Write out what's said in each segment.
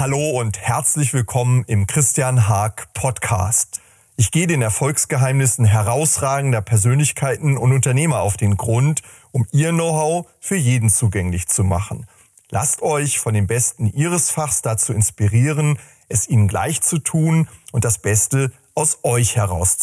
Hallo und herzlich willkommen im Christian Haag Podcast. Ich gehe den Erfolgsgeheimnissen herausragender Persönlichkeiten und Unternehmer auf den Grund, um ihr Know-how für jeden zugänglich zu machen. Lasst euch von den Besten ihres Fachs dazu inspirieren, es ihnen gleich zu tun und das Beste aus euch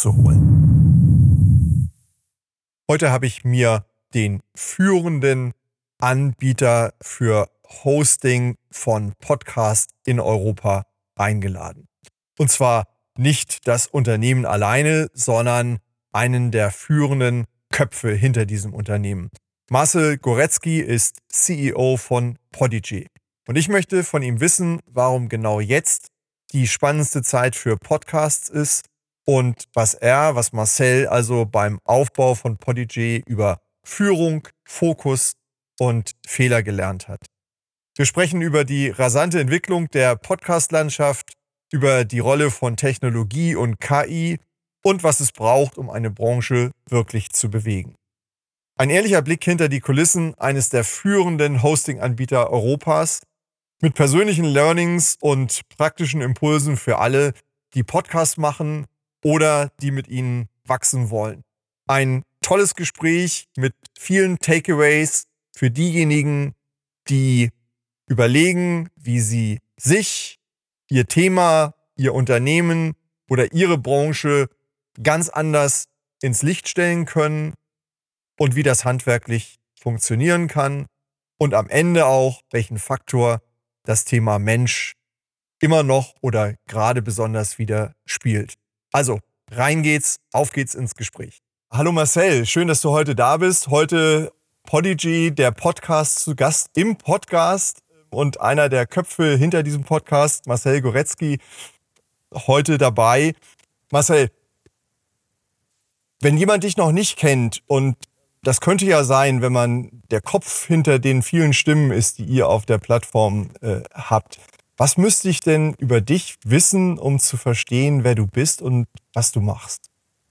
herauszuholen. Heute habe ich mir den führenden Anbieter für Hosting von Podcasts in Europa eingeladen. Und zwar nicht das Unternehmen alleine, sondern einen der führenden Köpfe hinter diesem Unternehmen. Marcel Goretzky ist CEO von Podigy. Und ich möchte von ihm wissen, warum genau jetzt die spannendste Zeit für Podcasts ist und was Marcel also beim Aufbau von Podigy über Führung, Fokus und Fehler gelernt hat. Wir sprechen über die rasante Entwicklung der Podcast-Landschaft, über die Rolle von Technologie und KI und was es braucht, um eine Branche wirklich zu bewegen. Ein ehrlicher Blick hinter die Kulissen eines der führenden Hosting-Anbieter Europas mit persönlichen Learnings und praktischen Impulsen für alle, die Podcasts machen oder die mit ihnen wachsen wollen. Ein tolles Gespräch mit vielen Takeaways für diejenigen, die überlegen, wie sie sich, ihr Thema, ihr Unternehmen oder ihre Branche ganz anders ins Licht stellen können und wie das handwerklich funktionieren kann und am Ende auch, welchen Faktor das Thema Mensch immer noch oder gerade besonders wieder spielt. Also, rein geht's, auf geht's ins Gespräch. Hallo Marcel, schön, dass du heute da bist. Heute Podigy, der Podcast, zu Gast im Podcast und einer der Köpfe hinter diesem Podcast, Marcel Goretzky, heute dabei. Marcel, wenn jemand dich noch nicht kennt, und das könnte ja sein, wenn man der Kopf hinter den vielen Stimmen ist, die ihr auf der Plattform habt, was müsste ich denn über dich wissen, um zu verstehen, wer du bist und was du machst?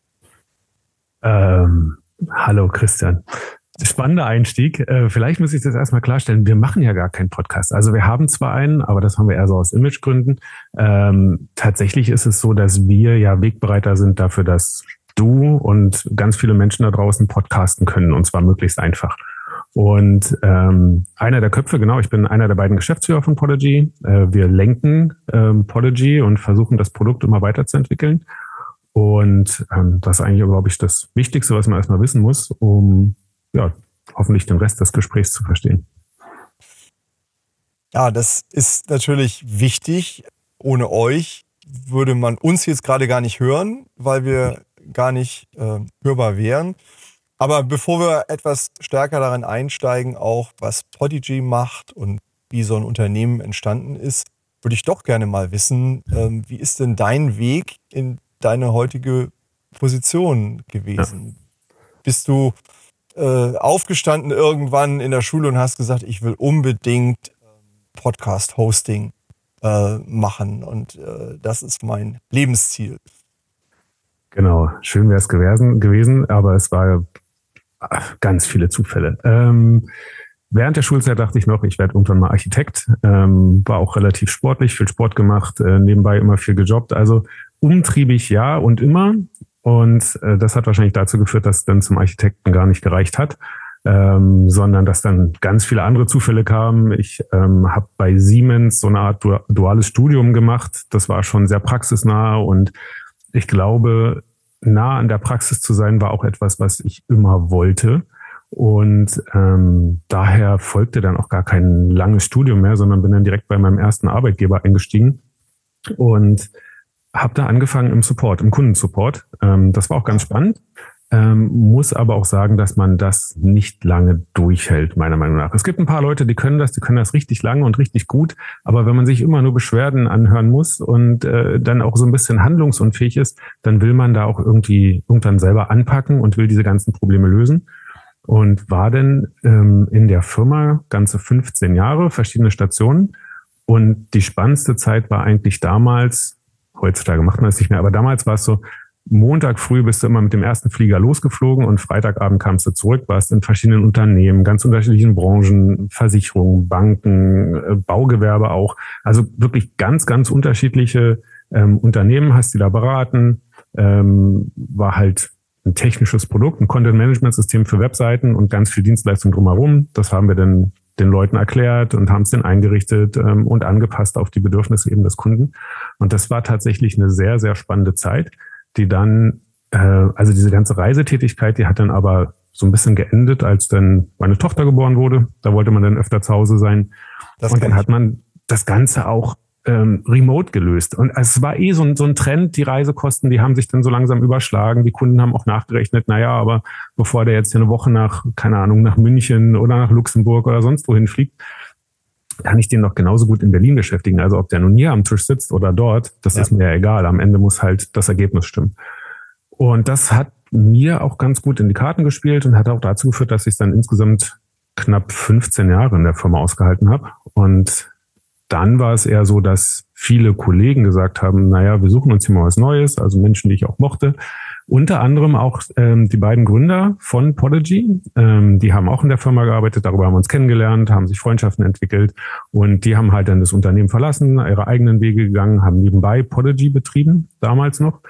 Hallo Christian. Spannender Einstieg. Vielleicht muss ich das erstmal klarstellen. Wir machen ja gar keinen Podcast. Also wir haben zwar einen, aber das haben wir eher so aus Imagegründen. Tatsächlich ist es so, dass wir ja Wegbereiter sind dafür, dass du und ganz viele Menschen da draußen podcasten können, und zwar möglichst einfach. Und einer der Köpfe, genau, ich bin einer der beiden Geschäftsführer von Podigy. Wir lenken Podigy und versuchen, das Produkt immer weiterzuentwickeln. Und das ist eigentlich, glaube ich, das Wichtigste, was man erstmal wissen muss, um hoffentlich den Rest des Gesprächs zu verstehen. Ja, das ist natürlich wichtig. Ohne euch würde man uns jetzt gerade gar nicht hören, weil wir gar nicht hörbar wären. Aber bevor wir etwas stärker darin einsteigen, auch was Podigy macht und wie so ein Unternehmen entstanden ist, würde ich doch gerne mal wissen, wie ist denn dein Weg in deine heutige Position gewesen? Ja. Bist du aufgestanden irgendwann in der Schule und hast gesagt, ich will unbedingt Podcast-Hosting machen und das ist mein Lebensziel? Genau, schön wäre es gewesen, aber es war ganz viele Zufälle. Während der Schulzeit dachte ich noch, ich werde irgendwann mal Architekt, war auch relativ sportlich, viel Sport gemacht, nebenbei immer viel gejobbt, also umtriebig ja und immer. Und das hat wahrscheinlich dazu geführt, dass es dann zum Architekten gar nicht gereicht hat, sondern dass dann ganz viele andere Zufälle kamen. Ich habe bei Siemens so eine Art duales Studium gemacht. Das war schon sehr praxisnah und ich glaube, nah an der Praxis zu sein, war auch etwas, was ich immer wollte. Und daher folgte dann auch gar kein langes Studium mehr, sondern bin dann direkt bei meinem ersten Arbeitgeber eingestiegen und habe da angefangen im Support, im Kundensupport. Das war auch ganz spannend. Muss aber auch sagen, dass man das nicht lange durchhält, meiner Meinung nach. Es gibt ein paar Leute, die können das richtig lange und richtig gut. Aber wenn man sich immer nur Beschwerden anhören muss und dann auch so ein bisschen handlungsunfähig ist, dann will man da auch irgendwie irgendwann selber anpacken und will diese ganzen Probleme lösen. Und war dann in der Firma ganze 15 Jahre, verschiedene Stationen. Und die spannendste Zeit war eigentlich damals, heutzutage macht man es nicht mehr, aber damals war es so, Montag früh bist du immer mit dem ersten Flieger losgeflogen und Freitagabend kamst du zurück, warst in verschiedenen Unternehmen, ganz unterschiedlichen Branchen, Versicherungen, Banken, Baugewerbe auch. Also wirklich ganz, ganz unterschiedliche Unternehmen hast du da beraten. War halt ein technisches Produkt, ein Content-Management-System für Webseiten und ganz viel Dienstleistung drumherum. Das haben wir dann den Leuten erklärt und haben es dann eingerichtet und angepasst auf die Bedürfnisse eben des Kunden. Und das war tatsächlich eine sehr, sehr spannende Zeit, die dann, also diese ganze Reisetätigkeit, die hat dann aber so ein bisschen geendet, als dann meine Tochter geboren wurde. Da wollte man dann öfter zu Hause sein. Und dann hat man das Ganze auch remote gelöst. Und es war so ein Trend, die Reisekosten, die haben sich dann so langsam überschlagen. Die Kunden haben auch nachgerechnet, naja, aber bevor der jetzt eine Woche nach München oder nach Luxemburg oder sonst wohin fliegt, kann ich den doch genauso gut in Berlin beschäftigen. Also ob der nun hier am Tisch sitzt oder dort, das ist mir ja egal. Am Ende muss halt das Ergebnis stimmen. Und das hat mir auch ganz gut in die Karten gespielt und hat auch dazu geführt, dass ich dann insgesamt knapp 15 Jahre in der Firma ausgehalten habe. Und dann war es eher so, dass viele Kollegen gesagt haben, naja, wir suchen uns hier mal was Neues, also Menschen, die ich auch mochte. Unter anderem auch die beiden Gründer von Podigy, die haben auch in der Firma gearbeitet, darüber haben wir uns kennengelernt, haben sich Freundschaften entwickelt und die haben halt dann das Unternehmen verlassen, ihre eigenen Wege gegangen, haben nebenbei Podigy betrieben, damals noch.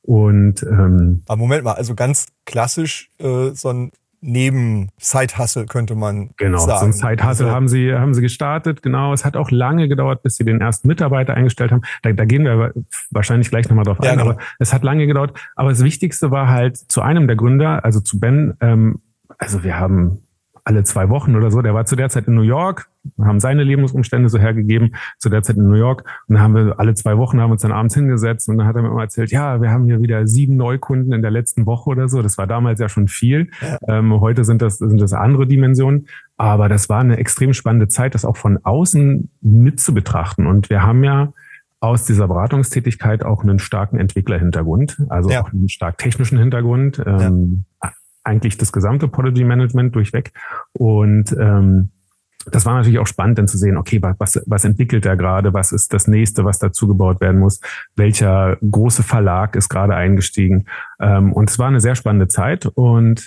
Und aber Moment mal, also ganz klassisch so ein Neben-Side-Hustle könnte man sagen. Genau, so ein Side-Hustle haben sie gestartet. Genau, es hat auch lange gedauert, bis sie den ersten Mitarbeiter eingestellt haben. Da gehen wir wahrscheinlich gleich nochmal drauf ein, genau. Aber es hat lange gedauert. Aber das Wichtigste war halt zu einem der Gründer, also zu Ben, also wir haben alle 2 Wochen oder so, der war zu der Zeit in New York, haben seine Lebensumstände so hergegeben, zu der Zeit in New York. Und dann haben wir alle 2 Wochen haben uns dann abends hingesetzt und dann hat er mir immer erzählt, ja, wir haben hier wieder 7 Neukunden in der letzten Woche oder so. Das war damals ja schon viel. Ja. Heute sind das andere Dimensionen. Aber das war eine extrem spannende Zeit, das auch von außen mit zu betrachten. Und wir haben ja aus dieser Beratungstätigkeit auch einen starken Entwicklerhintergrund, also auch einen stark technischen Hintergrund. Eigentlich das gesamte Podigy-Management durchweg. Und das war natürlich auch spannend, dann zu sehen, okay, was entwickelt er gerade, was ist das Nächste, was dazu gebaut werden muss, welcher große Verlag ist gerade eingestiegen. Und es war eine sehr spannende Zeit und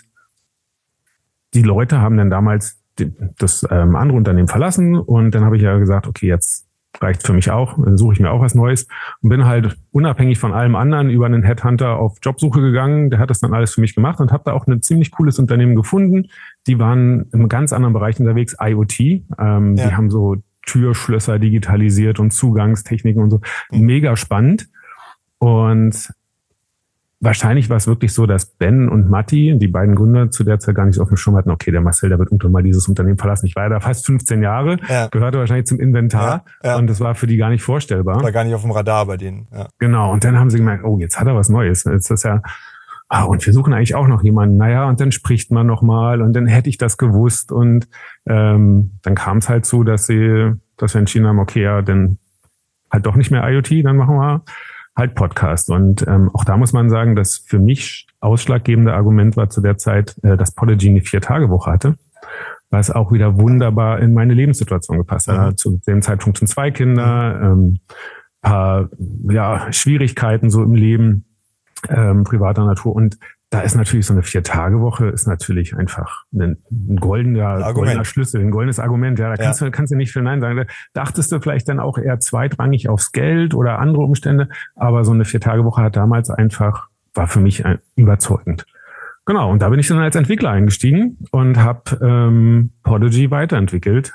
die Leute haben dann damals das andere Unternehmen verlassen und dann habe ich ja gesagt, okay, jetzt reicht für mich auch, dann suche ich mir auch was Neues und bin halt unabhängig von allem anderen über einen Headhunter auf Jobsuche gegangen. Der hat das dann alles für mich gemacht und habe da auch ein ziemlich cooles Unternehmen gefunden. Die waren im ganz anderen Bereich unterwegs, IoT. Die haben so Türschlösser digitalisiert und Zugangstechniken und so. Mega spannend. Und wahrscheinlich war es wirklich so, dass Ben und Matti, die beiden Gründer, zu der Zeit gar nicht so auf dem Schirm hatten, okay, der Marcel, der wird irgendwann mal dieses Unternehmen verlassen. Ich war ja da fast 15 Jahre, gehörte wahrscheinlich zum Inventar und das war für die gar nicht vorstellbar. War gar nicht auf dem Radar bei denen. Ja. Genau, und dann haben sie gemerkt, oh, jetzt hat er was Neues. Jetzt ist ja, und wir suchen eigentlich auch noch jemanden. Naja, und dann spricht man nochmal und dann hätte ich das gewusst und dann kam es halt so, dass wir entschieden haben, okay, ja, dann halt doch nicht mehr IoT, dann machen wir halt Podcast. Und auch da muss man sagen, das für mich ausschlaggebende Argument war zu der Zeit, dass Podigy eine 4-Tage-Woche hatte, was auch wieder wunderbar in meine Lebenssituation gepasst hat. Zu dem Zeitpunkt schon 2 Kinder, paar Schwierigkeiten so im Leben, privater Natur. Und da ist natürlich so eine 4-Tage-Woche ist natürlich einfach ein goldener Schlüssel, ein goldenes Argument. Ja, da kannst du nicht viel Nein sagen. Da dachtest du vielleicht dann auch eher zweitrangig aufs Geld oder andere Umstände. Aber so eine 4-Tage-Woche war für mich überzeugend. Genau. Und da bin ich dann als Entwickler eingestiegen und habe Podigy weiterentwickelt.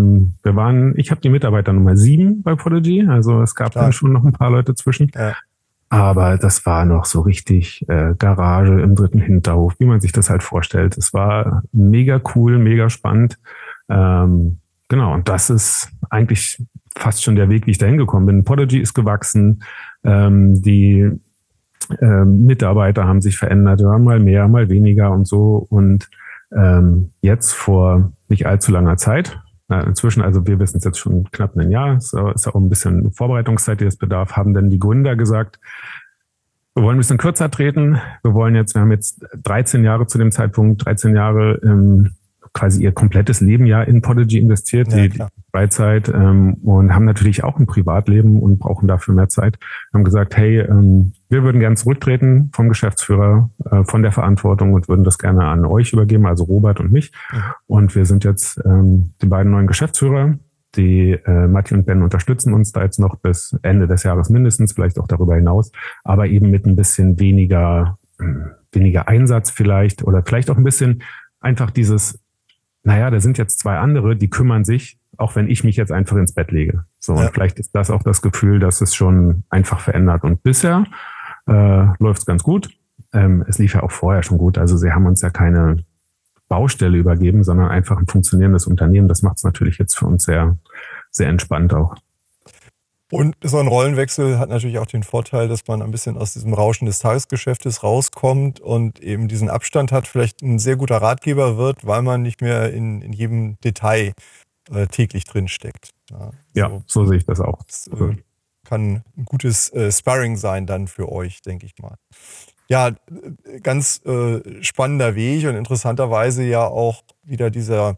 Ich habe die Mitarbeiter Nummer 7 bei Podigy. Also es gab dann schon noch ein paar Leute zwischen. Ja. Aber das war noch so richtig Garage im 3. Hinterhof, wie man sich das halt vorstellt. Es war mega cool, mega spannend. Genau, und das ist eigentlich fast schon der Weg, wie ich da hingekommen bin. Podigy ist gewachsen, die Mitarbeiter haben sich verändert, wir haben mal mehr, mal weniger und so. Und jetzt vor nicht allzu langer Zeit, inzwischen, also wir wissen es jetzt schon knapp ein Jahr, ist auch ein bisschen Vorbereitungszeit, die es bedarf, haben dann die Gründer gesagt, wir wollen ein bisschen kürzer treten, wir haben jetzt 13 Jahre zu dem Zeitpunkt, 13 Jahre im quasi ihr komplettes Leben ja in Podigy investiert, die Freizeit, und haben natürlich auch ein Privatleben und brauchen dafür mehr Zeit. Haben gesagt, hey, wir würden gerne zurücktreten vom Geschäftsführer, von der Verantwortung und würden das gerne an euch übergeben, also Robert und mich. Und wir sind jetzt die beiden neuen Geschäftsführer. Die Matti und Ben unterstützen uns da jetzt noch bis Ende des Jahres mindestens, vielleicht auch darüber hinaus, aber eben mit ein bisschen weniger Einsatz vielleicht oder vielleicht auch ein bisschen einfach dieses, naja, da sind jetzt zwei andere, die kümmern sich, auch wenn ich mich jetzt einfach ins Bett lege. So, und vielleicht ist das auch das Gefühl, dass es schon einfach verändert. Und bisher läuft es ganz gut. Es lief ja auch vorher schon gut. Also sie haben uns ja keine Baustelle übergeben, sondern einfach ein funktionierendes Unternehmen. Das macht es natürlich jetzt für uns sehr, sehr entspannt auch. Und so ein Rollenwechsel hat natürlich auch den Vorteil, dass man ein bisschen aus diesem Rauschen des Tagesgeschäftes rauskommt und eben diesen Abstand hat, vielleicht ein sehr guter Ratgeber wird, weil man nicht mehr in jedem Detail täglich drinsteckt. Ja, so sehe ich das auch. Das kann ein gutes Sparring sein dann für euch, denke ich mal. Ja, ganz spannender Weg und interessanterweise ja auch wieder dieser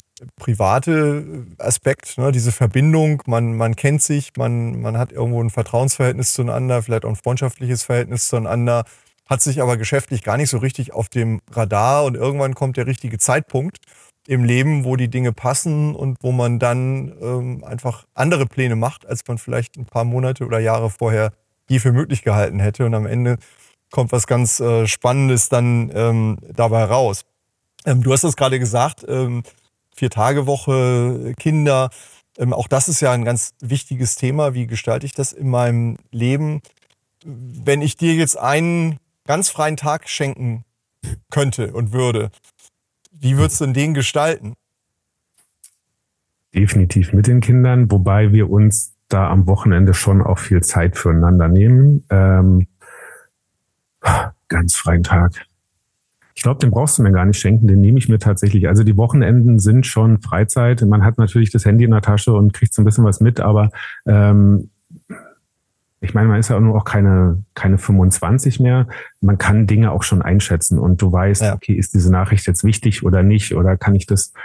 private Aspekt, ne, diese Verbindung, man kennt sich, man hat irgendwo ein Vertrauensverhältnis zueinander, vielleicht auch ein freundschaftliches Verhältnis zueinander, hat sich aber geschäftlich gar nicht so richtig auf dem Radar und irgendwann kommt der richtige Zeitpunkt im Leben, wo die Dinge passen und wo man dann einfach andere Pläne macht, als man vielleicht ein paar Monate oder Jahre vorher je für möglich gehalten hätte und am Ende kommt was ganz Spannendes dann dabei raus. Du hast es gerade gesagt, 4-Tage-Woche, Kinder, auch das ist ja ein ganz wichtiges Thema. Wie gestalte ich das in meinem Leben? Wenn ich dir jetzt einen ganz freien Tag schenken könnte und würde, wie würdest du denn den gestalten? Definitiv mit den Kindern, wobei wir uns da am Wochenende schon auch viel Zeit füreinander nehmen. Ganz freien Tag. Ich glaube, den brauchst du mir gar nicht schenken, den nehme ich mir tatsächlich. Also die Wochenenden sind schon Freizeit. Man hat natürlich das Handy in der Tasche und kriegt so ein bisschen was mit, aber ich meine, man ist ja auch keine 25 mehr. Man kann Dinge auch schon einschätzen und du weißt, okay, ist diese Nachricht jetzt wichtig oder nicht oder kann ich das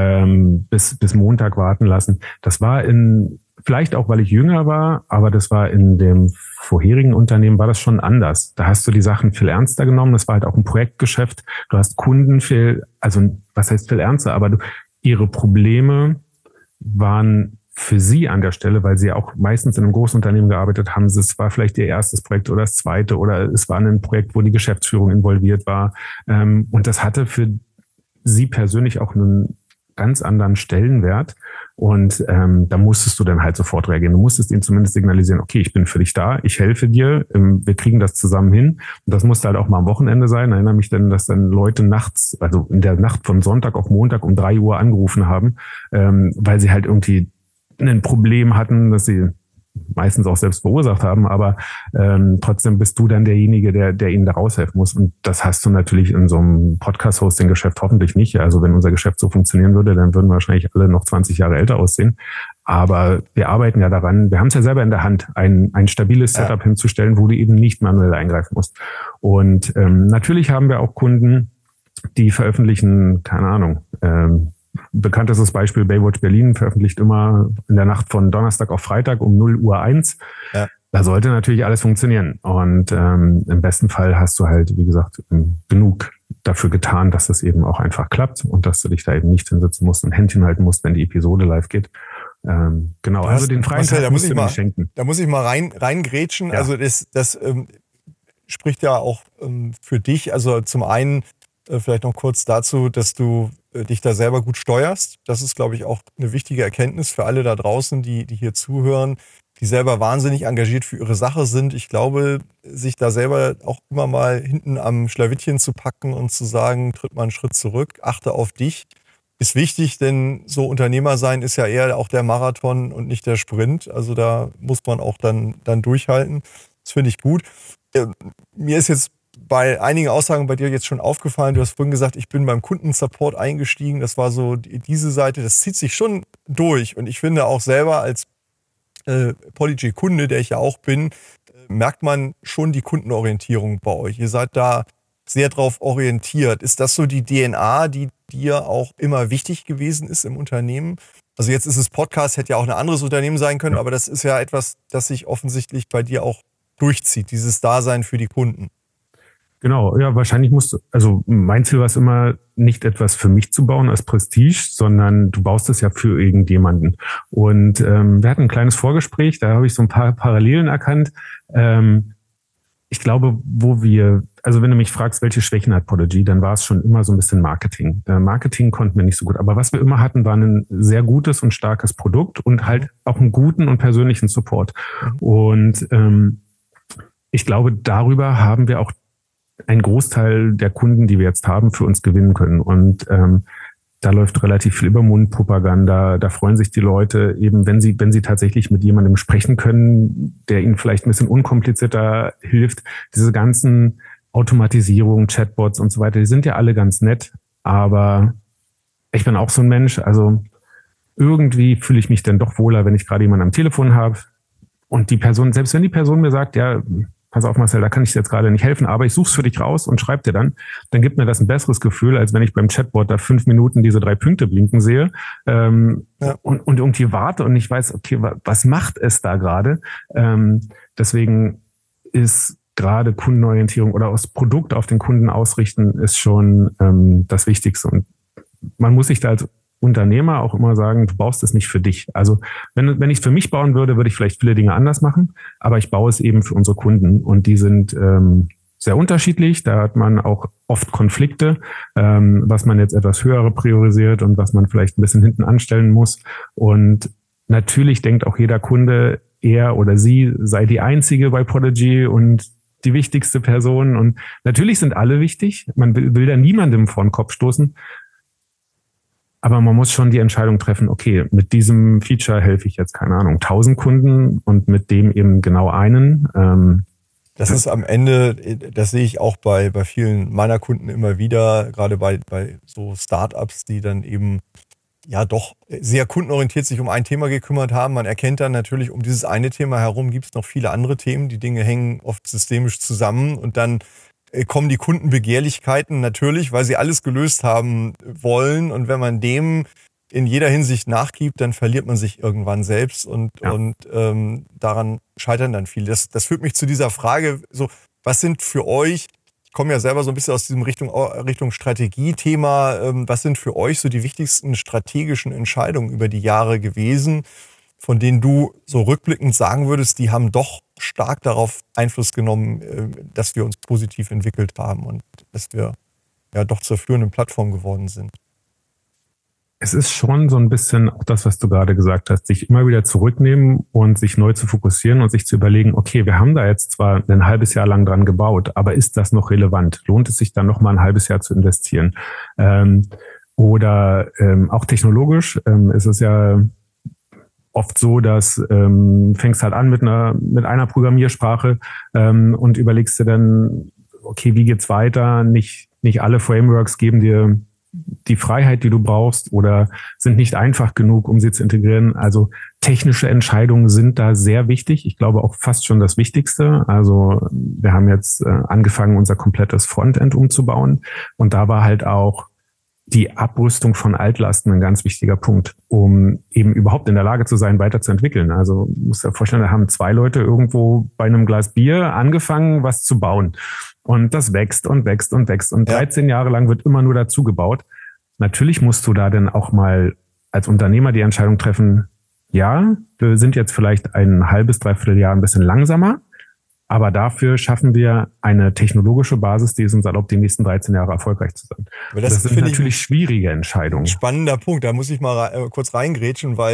bis Montag warten lassen? Das war vielleicht auch, weil ich jünger war, aber das war in dem vorherigen Unternehmen war das schon anders. Da hast du die Sachen viel ernster genommen. Das war halt auch ein Projektgeschäft. Du hast Kunden was heißt viel ernster, aber ihre Probleme waren für sie an der Stelle, weil sie auch meistens in einem großen Unternehmen gearbeitet haben. Es war vielleicht ihr erstes Projekt oder das zweite oder es war ein Projekt, wo die Geschäftsführung involviert war. Und das hatte für sie persönlich auch einen ganz anderen Stellenwert. Und da musstest du dann halt sofort reagieren. Du musstest ihnen zumindest signalisieren, okay, ich bin für dich da, ich helfe dir, wir kriegen das zusammen hin. Und das musste halt auch mal am Wochenende sein. Ich erinnere mich dann, dass dann Leute nachts, also in der Nacht von Sonntag auf Montag um 3 Uhr angerufen haben, weil sie halt irgendwie ein Problem hatten, das sie meistens auch selbst verursacht haben, aber trotzdem bist du dann derjenige, der ihnen da raushelfen muss. Und das hast du natürlich in so einem Podcast-Hosting-Geschäft hoffentlich nicht. Also wenn unser Geschäft so funktionieren würde, dann würden wir wahrscheinlich alle noch 20 Jahre älter aussehen. Aber wir arbeiten ja daran, wir haben es ja selber in der Hand, ein stabiles Setup hinzustellen, wo du eben nicht manuell eingreifen musst. Und natürlich haben wir auch Kunden, die veröffentlichen, keine Ahnung, bekanntestes Beispiel, Baywatch Berlin veröffentlicht immer in der Nacht von Donnerstag auf Freitag um 0:01 Uhr. Ja. Da sollte natürlich alles funktionieren. Und im besten Fall hast du halt, wie gesagt, genug dafür getan, dass das eben auch einfach klappt und dass du dich da eben nicht hinsetzen musst und Händchen halten musst, wenn die Episode live geht. Genau, also den freien Tag musst du mir schenken. Da muss ich mal reingrätschen. Ja. Also das spricht ja auch für dich. Also zum einen vielleicht noch kurz dazu, dass du dich da selber gut steuerst. Das ist, glaube ich, auch eine wichtige Erkenntnis für alle da draußen, die hier zuhören, die selber wahnsinnig engagiert für ihre Sache sind. Ich glaube, sich da selber auch immer mal hinten am Schlawittchen zu packen und zu sagen, tritt mal einen Schritt zurück, achte auf dich, ist wichtig, denn so Unternehmer sein ist ja eher auch der Marathon und nicht der Sprint. Also da muss man auch dann durchhalten. Das finde ich gut. Mir ist jetzt bei einigen Aussagen bei dir jetzt schon aufgefallen, du hast vorhin gesagt, ich bin beim Kundensupport eingestiegen. Das war so diese Seite, das zieht sich schon durch. Und ich finde auch selber als Podigy-Kunde, der ich ja auch bin, merkt man schon die Kundenorientierung bei euch. Ihr seid da sehr drauf orientiert. Ist das so die DNA, die dir auch immer wichtig gewesen ist im Unternehmen? Also jetzt ist es Podcast, hätte ja auch ein anderes Unternehmen sein können, aber das ist ja etwas, das sich offensichtlich bei dir auch durchzieht, dieses Dasein für die Kunden. Genau, ja, wahrscheinlich also mein Ziel war es immer, nicht etwas für mich zu bauen als Prestige, sondern du baust es ja für irgendjemanden. Und wir hatten ein kleines Vorgespräch, da habe ich so ein paar Parallelen erkannt. Ich glaube, also wenn du mich fragst, welche Schwächen hat Podigy, dann war es schon immer so ein bisschen Marketing. Marketing konnten wir nicht so gut, aber was wir immer hatten, war ein sehr gutes und starkes Produkt und halt auch einen guten und persönlichen Support. Und ich glaube, darüber haben wir auch einen Großteil der Kunden, die wir jetzt haben, für uns gewinnen können. Und da läuft relativ viel über Mundpropaganda. Da freuen sich die Leute eben, wenn sie tatsächlich mit jemandem sprechen können, der ihnen vielleicht ein bisschen unkomplizierter hilft. Diese ganzen Automatisierungen, Chatbots und so weiter, die sind ja alle ganz nett. Aber ich bin auch so ein Mensch. Also irgendwie fühle ich mich dann doch wohler, wenn ich gerade jemanden am Telefon habe. Und die Person, selbst wenn die Person mir sagt, ja, pass auf Marcel, da kann ich dir jetzt gerade nicht helfen, aber ich suche es für dich raus und schreib dir dann gibt mir das ein besseres Gefühl, als wenn ich beim Chatbot da 5 Minuten diese 3 Punkte blinken sehe und irgendwie warte und nicht weiß, okay, was macht es da gerade? Deswegen ist gerade Kundenorientierung oder das Produkt auf den Kunden ausrichten ist schon das Wichtigste. Und man muss sich da als Unternehmer auch immer sagen, du baust es nicht für dich. Also wenn ich es für mich bauen würde, würde ich vielleicht viele Dinge anders machen, aber ich baue es eben für unsere Kunden und die sind sehr unterschiedlich. Da hat man auch oft Konflikte, was man jetzt etwas höher priorisiert und was man vielleicht ein bisschen hinten anstellen muss. Und natürlich denkt auch jeder Kunde, er oder sie sei die einzige bei Podigy und die wichtigste Person. Und natürlich sind alle wichtig. Man will da niemandem vor den Kopf stoßen. Aber man muss schon die Entscheidung treffen, okay, mit diesem Feature helfe ich jetzt, keine Ahnung, 1000 Kunden und mit dem eben genau einen. Das ist am Ende, das sehe ich auch bei vielen meiner Kunden immer wieder, gerade bei so Startups, die dann eben ja doch sehr kundenorientiert sich um ein Thema gekümmert haben. Man erkennt dann natürlich, um dieses eine Thema herum gibt es noch viele andere Themen. Die Dinge hängen oft systemisch zusammen und dann kommen die Kundenbegehrlichkeiten natürlich, weil sie alles gelöst haben wollen. Und wenn man dem in jeder Hinsicht nachgibt, dann verliert man sich irgendwann selbst und daran scheitern dann viele. Das führt mich zu dieser Frage, so, was sind für euch, ich komme ja selber so ein bisschen aus diesem Richtung Strategie-Thema, was sind für euch so die wichtigsten strategischen Entscheidungen über die Jahre gewesen, von denen du so rückblickend sagen würdest, die haben doch stark darauf Einfluss genommen, dass wir uns positiv entwickelt haben und dass wir ja doch zur führenden Plattform geworden sind? Es ist schon so ein bisschen auch das, was du gerade gesagt hast, sich immer wieder zurücknehmen und sich neu zu fokussieren und sich zu überlegen, okay, wir haben da jetzt zwar ein halbes Jahr lang dran gebaut, aber ist das noch relevant? Lohnt es sich dann noch mal ein halbes Jahr zu investieren? Oder auch technologisch ist es ja oft so, dass fängst halt an mit einer Programmiersprache und überlegst dir dann, okay, wie geht's weiter? Nicht alle Frameworks geben dir die Freiheit, die du brauchst oder sind nicht einfach genug, um sie zu integrieren. Also technische Entscheidungen sind da sehr wichtig. Ich glaube auch fast schon das Wichtigste. Also wir haben jetzt angefangen, unser komplettes Frontend umzubauen und da war halt auch die Abrüstung von Altlasten ein ganz wichtiger Punkt, um eben überhaupt in der Lage zu sein, weiterzuentwickeln. Also musst dir vorstellen, da haben 2 Leute irgendwo bei einem Glas Bier angefangen, was zu bauen. Und das wächst und wächst und wächst. Und 13 Jahre lang wird immer nur dazu gebaut. Natürlich musst du da dann auch mal als Unternehmer die Entscheidung treffen, ja, wir sind jetzt vielleicht ein halbes, dreiviertel Jahr ein bisschen langsamer, aber dafür schaffen wir eine technologische Basis, die es uns erlaubt, die nächsten 13 Jahre erfolgreich zu sein. Aber das sind natürlich schwierige Entscheidungen. Ein spannender Punkt, da muss ich mal kurz reingrätschen, weil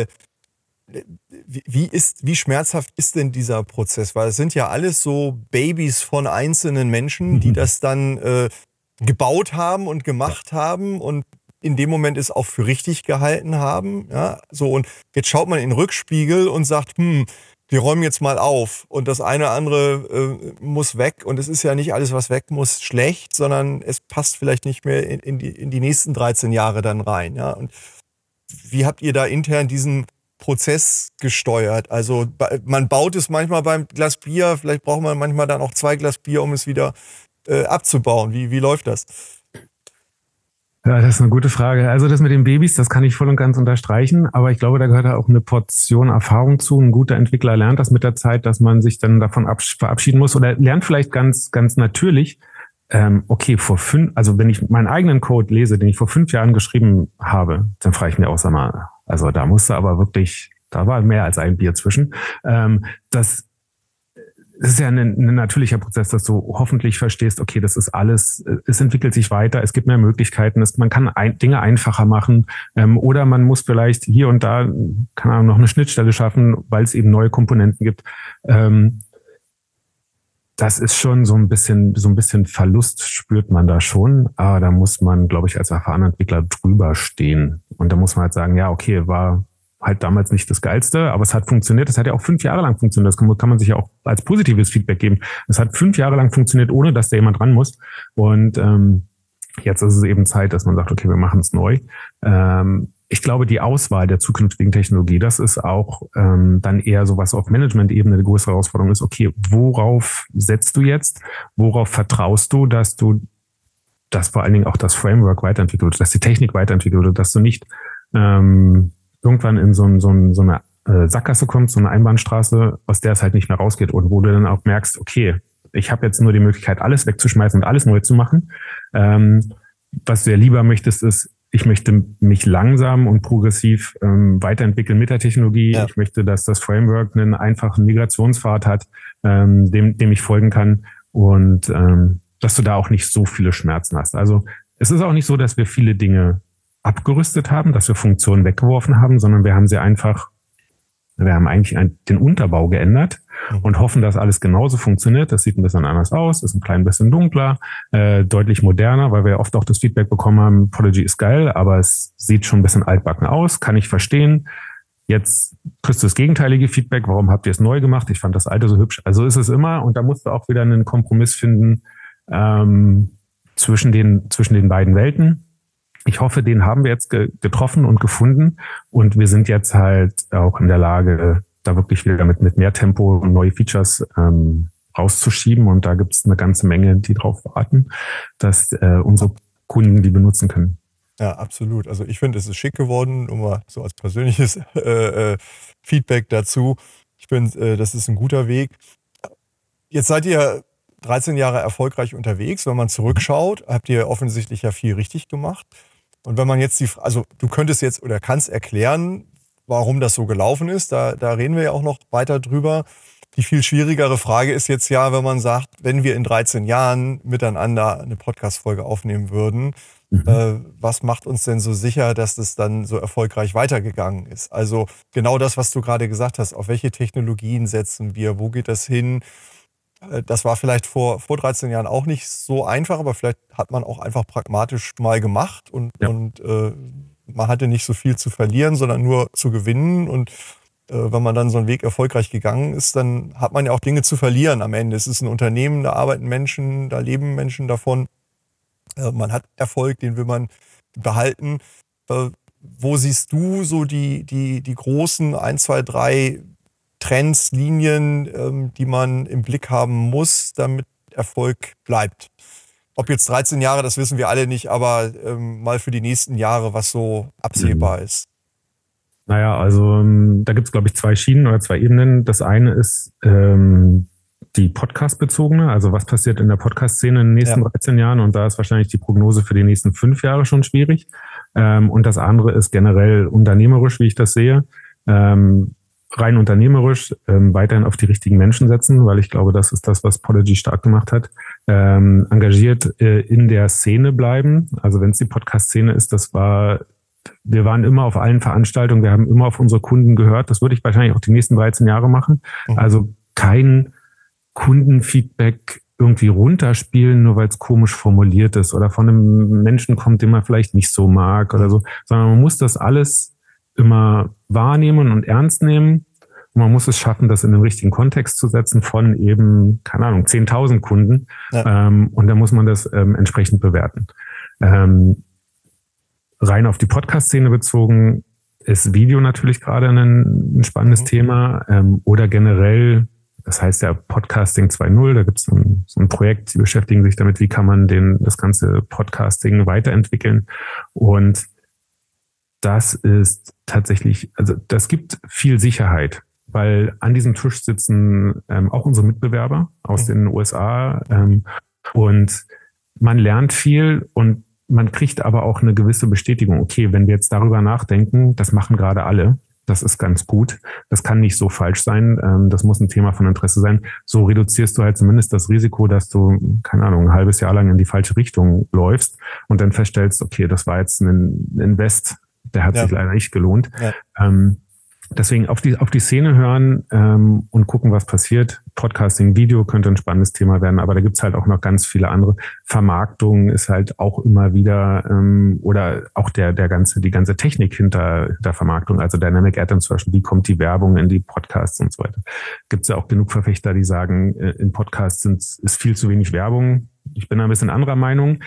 wie schmerzhaft ist denn dieser Prozess? Weil es sind ja alles so Babys von einzelnen Menschen, die das dann gebaut haben und gemacht haben und in dem Moment es auch für richtig gehalten haben. Ja? So, und jetzt schaut man in den Rückspiegel und sagt, wir räumen jetzt mal auf und das eine oder andere muss weg und es ist ja nicht alles, was weg muss, schlecht, sondern es passt vielleicht nicht mehr in die nächsten 13 Jahre dann rein. Ja? Und wie habt ihr da intern diesen Prozess gesteuert? Also man baut es manchmal beim Glas Bier, vielleicht braucht man manchmal dann auch 2 Glas Bier, um es wieder abzubauen. Wie läuft das? Ja, das ist eine gute Frage. Also das mit den Babys, das kann ich voll und ganz unterstreichen. Aber ich glaube, da gehört auch eine Portion Erfahrung zu. Ein guter Entwickler lernt das mit der Zeit, dass man sich dann davon verabschieden muss oder lernt vielleicht ganz, ganz natürlich. Okay, also wenn ich meinen eigenen Code lese, den ich vor 5 Jahren geschrieben habe, dann frage ich mir auch, sag mal, also da musste aber wirklich, da war mehr als ein Bier zwischen. Das ist ja ein natürlicher Prozess, dass du hoffentlich verstehst, okay, das ist alles, es entwickelt sich weiter, es gibt mehr Möglichkeiten, man kann Dinge einfacher machen, oder man muss vielleicht hier und da, keine Ahnung, noch eine Schnittstelle schaffen, weil es eben neue Komponenten gibt. Das ist schon so ein bisschen Verlust spürt man da schon, aber da muss man, glaube ich, als erfahrener Entwickler drüber stehen. Und da muss man halt sagen, ja, okay, war halt damals nicht das Geilste, aber es hat funktioniert. Es hat ja auch 5 Jahre lang funktioniert. Das kann man sich ja auch als positives Feedback geben. Es hat 5 Jahre lang funktioniert, ohne dass da jemand ran muss. Und jetzt ist es eben Zeit, dass man sagt, okay, wir machen es neu. Ich glaube, die Auswahl der zukünftigen Technologie, das ist auch dann eher so, was auf Management-Ebene eine größere Herausforderung ist. Okay, worauf setzt du jetzt? Worauf vertraust du, dass vor allen Dingen auch das Framework weiterentwickelt wird, dass die Technik weiterentwickelt wird, dass du nicht irgendwann in so eine Sackgasse kommst, so eine Einbahnstraße, aus der es halt nicht mehr rausgeht und wo du dann auch merkst, okay, ich habe jetzt nur die Möglichkeit, alles wegzuschmeißen und alles neu zu machen. Was du ja lieber möchtest, ist, ich möchte mich langsam und progressiv weiterentwickeln mit der Technologie. Ja. Ich möchte, dass das Framework einen einfachen Migrationspfad hat, dem ich folgen kann und dass du da auch nicht so viele Schmerzen hast. Also es ist auch nicht so, dass wir viele Dinge abgerüstet haben, dass wir Funktionen weggeworfen haben, sondern wir haben eigentlich den Unterbau geändert und hoffen, dass alles genauso funktioniert. Das sieht ein bisschen anders aus, ist ein klein bisschen dunkler, deutlich moderner, weil wir oft auch das Feedback bekommen haben, Podigy ist geil, aber es sieht schon ein bisschen altbacken aus, kann ich verstehen. Jetzt kriegst du das gegenteilige Feedback, warum habt ihr es neu gemacht? Ich fand das alte so hübsch. Also ist es immer und da musst du auch wieder einen Kompromiss finden zwischen den beiden Welten. Ich hoffe, den haben wir jetzt getroffen und gefunden und wir sind jetzt halt auch in der Lage, da wirklich wieder mit mehr Tempo und neue Features rauszuschieben und da gibt es eine ganze Menge, die drauf warten, dass unsere Kunden die benutzen können. Ja, absolut. Also ich finde, es ist schick geworden, nur mal so als persönliches Feedback dazu. Ich finde, das ist ein guter Weg. Jetzt seid ihr 13 Jahre erfolgreich unterwegs. Wenn man zurückschaut, habt ihr offensichtlich ja viel richtig gemacht. Und wenn man jetzt also du könntest jetzt oder kannst erklären, warum das so gelaufen ist, da reden wir ja auch noch weiter drüber. Die viel schwierigere Frage ist jetzt ja, wenn man sagt, wenn wir in 13 Jahren miteinander eine Podcast-Folge aufnehmen würden, was macht uns denn so sicher, dass das dann so erfolgreich weitergegangen ist? Also genau das, was du gerade gesagt hast, auf welche Technologien setzen wir, wo geht das hin? Das war vielleicht vor 13 Jahren auch nicht so einfach, aber vielleicht hat man auch einfach pragmatisch mal gemacht und man hatte nicht so viel zu verlieren, sondern nur zu gewinnen. Und wenn man dann so einen Weg erfolgreich gegangen ist, dann hat man ja auch Dinge zu verlieren am Ende. Es ist ein Unternehmen, da arbeiten Menschen, da leben Menschen davon. Man hat Erfolg, den will man behalten. Wo siehst du so die großen 1, 2, 3 Trends, Linien, die man im Blick haben muss, damit Erfolg bleibt? Ob jetzt 13 Jahre, das wissen wir alle nicht, aber mal für die nächsten Jahre, was so absehbar ist. Naja, also da gibt es, glaube ich, 2 Schienen oder 2 Ebenen. Das eine ist die Podcast-bezogene, also was passiert in der Podcast-Szene in den nächsten 13 Jahren und da ist wahrscheinlich die Prognose für die nächsten 5 Jahre schon schwierig. Und das andere ist generell unternehmerisch, wie ich das sehe. Rein unternehmerisch, weiterhin auf die richtigen Menschen setzen, weil ich glaube, das ist das, was Podigy stark gemacht hat. Engagiert in der Szene bleiben. Also wenn es die Podcast-Szene ist, wir waren immer auf allen Veranstaltungen, wir haben immer auf unsere Kunden gehört. Das würde ich wahrscheinlich auch die nächsten 13 Jahre machen. Also kein Kundenfeedback irgendwie runterspielen, nur weil es komisch formuliert ist oder von einem Menschen kommt, den man vielleicht nicht so mag oder so, sondern man muss das alles immer wahrnehmen und ernst nehmen. Und man muss es schaffen, das in den richtigen Kontext zu setzen von eben, keine Ahnung, 10.000 Kunden. Ja. Und dann muss man das entsprechend bewerten. Rein auf die Podcast-Szene bezogen ist Video natürlich gerade ein spannendes Thema oder generell das heißt ja Podcasting 2.0, da gibt es so ein Projekt, die beschäftigen sich damit, wie kann man das ganze Podcasting weiterentwickeln. Und das ist tatsächlich, also das gibt viel Sicherheit, weil an diesem Tisch sitzen auch unsere Mitbewerber aus den USA und man lernt viel und man kriegt aber auch eine gewisse Bestätigung. Okay, wenn wir jetzt darüber nachdenken, das machen gerade alle, das ist ganz gut. Das kann nicht so falsch sein. Das muss ein Thema von Interesse sein. So reduzierst du halt zumindest das Risiko, dass du, keine Ahnung, ein halbes Jahr lang in die falsche Richtung läufst und dann feststellst, okay, das war jetzt ein Invest, der hat sich leider nicht gelohnt. Ja. Deswegen auf die Szene hören und gucken, was passiert. Podcasting, Video könnte ein spannendes Thema werden, aber da gibt's halt auch noch ganz viele andere. Vermarktung ist halt auch immer wieder oder auch die ganze Technik hinter der Vermarktung, also Dynamic Ad Insertion, wie kommt die Werbung in die Podcasts und so weiter. Gibt's ja auch genug Verfechter, die sagen, in Podcasts ist viel zu wenig Werbung. Ich bin da ein bisschen anderer Meinung,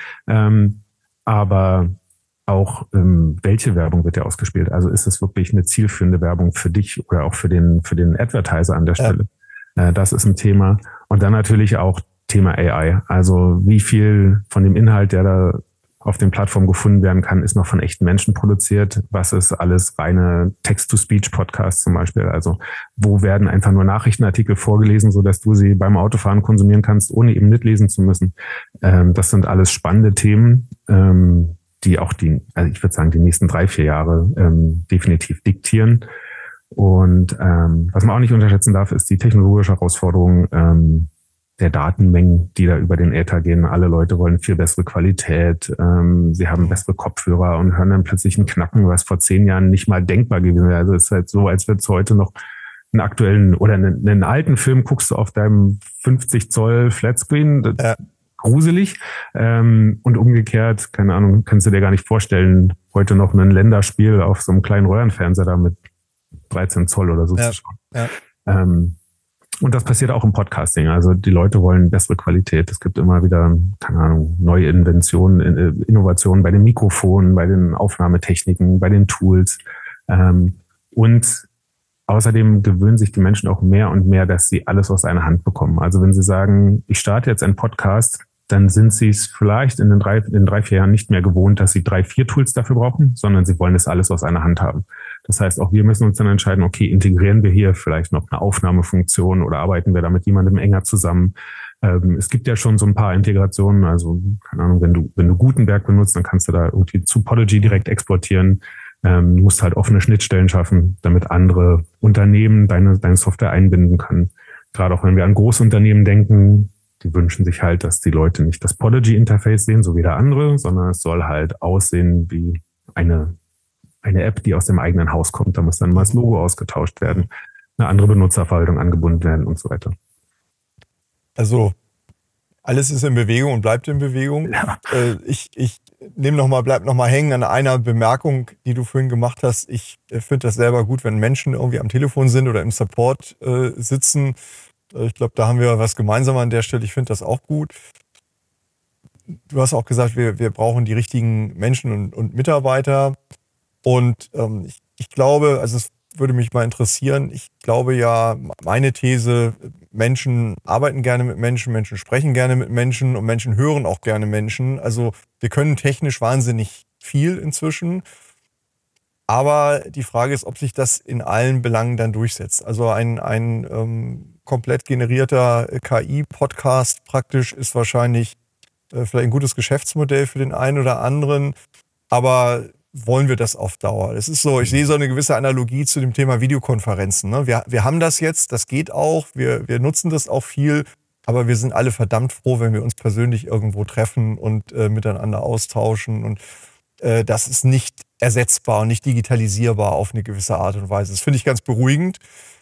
aber auch welche Werbung wird ja ausgespielt? Also ist es wirklich eine zielführende Werbung für dich oder auch für den Advertiser an der Stelle? Das ist ein Thema. Und dann natürlich auch Thema AI. Also wie viel von dem Inhalt, der da auf den Plattformen gefunden werden kann, ist noch von echten Menschen produziert? Was ist alles reine Text-to-Speech-Podcasts zum Beispiel? Also wo werden einfach nur Nachrichtenartikel vorgelesen, sodass du sie beim Autofahren konsumieren kannst, ohne eben mitlesen zu müssen? Das sind alles spannende Themen, die auch also ich würde sagen, die nächsten 3-4 Jahre definitiv diktieren. Und was man auch nicht unterschätzen darf, ist die technologische Herausforderung der Datenmengen, die da über den Äther gehen. Alle Leute wollen viel bessere Qualität. Sie haben bessere Kopfhörer und hören dann plötzlich ein Knacken, was vor 10 Jahren nicht mal denkbar gewesen wäre. Also es ist halt so, als würde es heute noch einen aktuellen oder einen alten Film guckst du auf deinem 50 Zoll Flatscreen. Gruselig. Und umgekehrt, keine Ahnung, kannst du dir gar nicht vorstellen, heute noch ein Länderspiel auf so einem kleinen Röhrenfernseher da mit 13 Zoll oder so zu schauen. Ja. Und das passiert auch im Podcasting. Also die Leute wollen bessere Qualität. Es gibt immer wieder, keine Ahnung, neue Inventionen, Innovationen bei den Mikrofonen, bei den Aufnahmetechniken, bei den Tools. Und außerdem gewöhnen sich die Menschen auch mehr und mehr, dass sie alles aus einer Hand bekommen. Also wenn sie sagen, ich starte jetzt einen Podcast, dann sind sie es vielleicht in den 3-4 Jahren nicht mehr gewohnt, dass sie 3-4 Tools dafür brauchen, sondern sie wollen es alles aus einer Hand haben. Das heißt, auch wir müssen uns dann entscheiden, okay, integrieren wir hier vielleicht noch eine Aufnahmefunktion oder arbeiten wir da mit jemandem enger zusammen? Es gibt ja schon so ein paar Integrationen, also keine Ahnung, wenn du Gutenberg benutzt, dann kannst du da irgendwie zu Podigy direkt exportieren. Du musst halt offene Schnittstellen schaffen, damit andere Unternehmen deine Software einbinden können. Gerade auch wenn wir an Großunternehmen denken, die wünschen sich halt, dass die Leute nicht das Podigy-Interface sehen, so wie der andere, sondern es soll halt aussehen wie eine App, die aus dem eigenen Haus kommt. Da muss dann mal das Logo ausgetauscht werden, eine andere Benutzerverwaltung angebunden werden und so weiter. Also alles ist in Bewegung und bleibt in Bewegung. Ja. Ich bleib noch mal hängen an einer Bemerkung, die du vorhin gemacht hast. Ich finde das selber gut, wenn Menschen irgendwie am Telefon sind oder im Support sitzen. Ich glaube, da haben wir was gemeinsam an der Stelle. Ich finde das auch gut. Du hast auch gesagt, wir brauchen die richtigen Menschen und Mitarbeiter. Und ich glaube, also es würde mich mal interessieren, ich glaube ja, meine These, Menschen arbeiten gerne mit Menschen, Menschen sprechen gerne mit Menschen und Menschen hören auch gerne Menschen. Also wir können technisch wahnsinnig viel inzwischen. Aber die Frage ist, ob sich das in allen Belangen dann durchsetzt. Also ein komplett generierter KI-Podcast praktisch ist wahrscheinlich vielleicht ein gutes Geschäftsmodell für den einen oder anderen. Aber wollen wir das auf Dauer? Es ist so, ich sehe so eine gewisse Analogie zu dem Thema Videokonferenzen. Ne? Wir haben das jetzt, das geht auch, wir nutzen das auch viel, aber wir sind alle verdammt froh, wenn wir uns persönlich irgendwo treffen und miteinander austauschen. Und das ist nicht ersetzbar und nicht digitalisierbar auf eine gewisse Art und Weise. Das finde ich ganz beruhigend.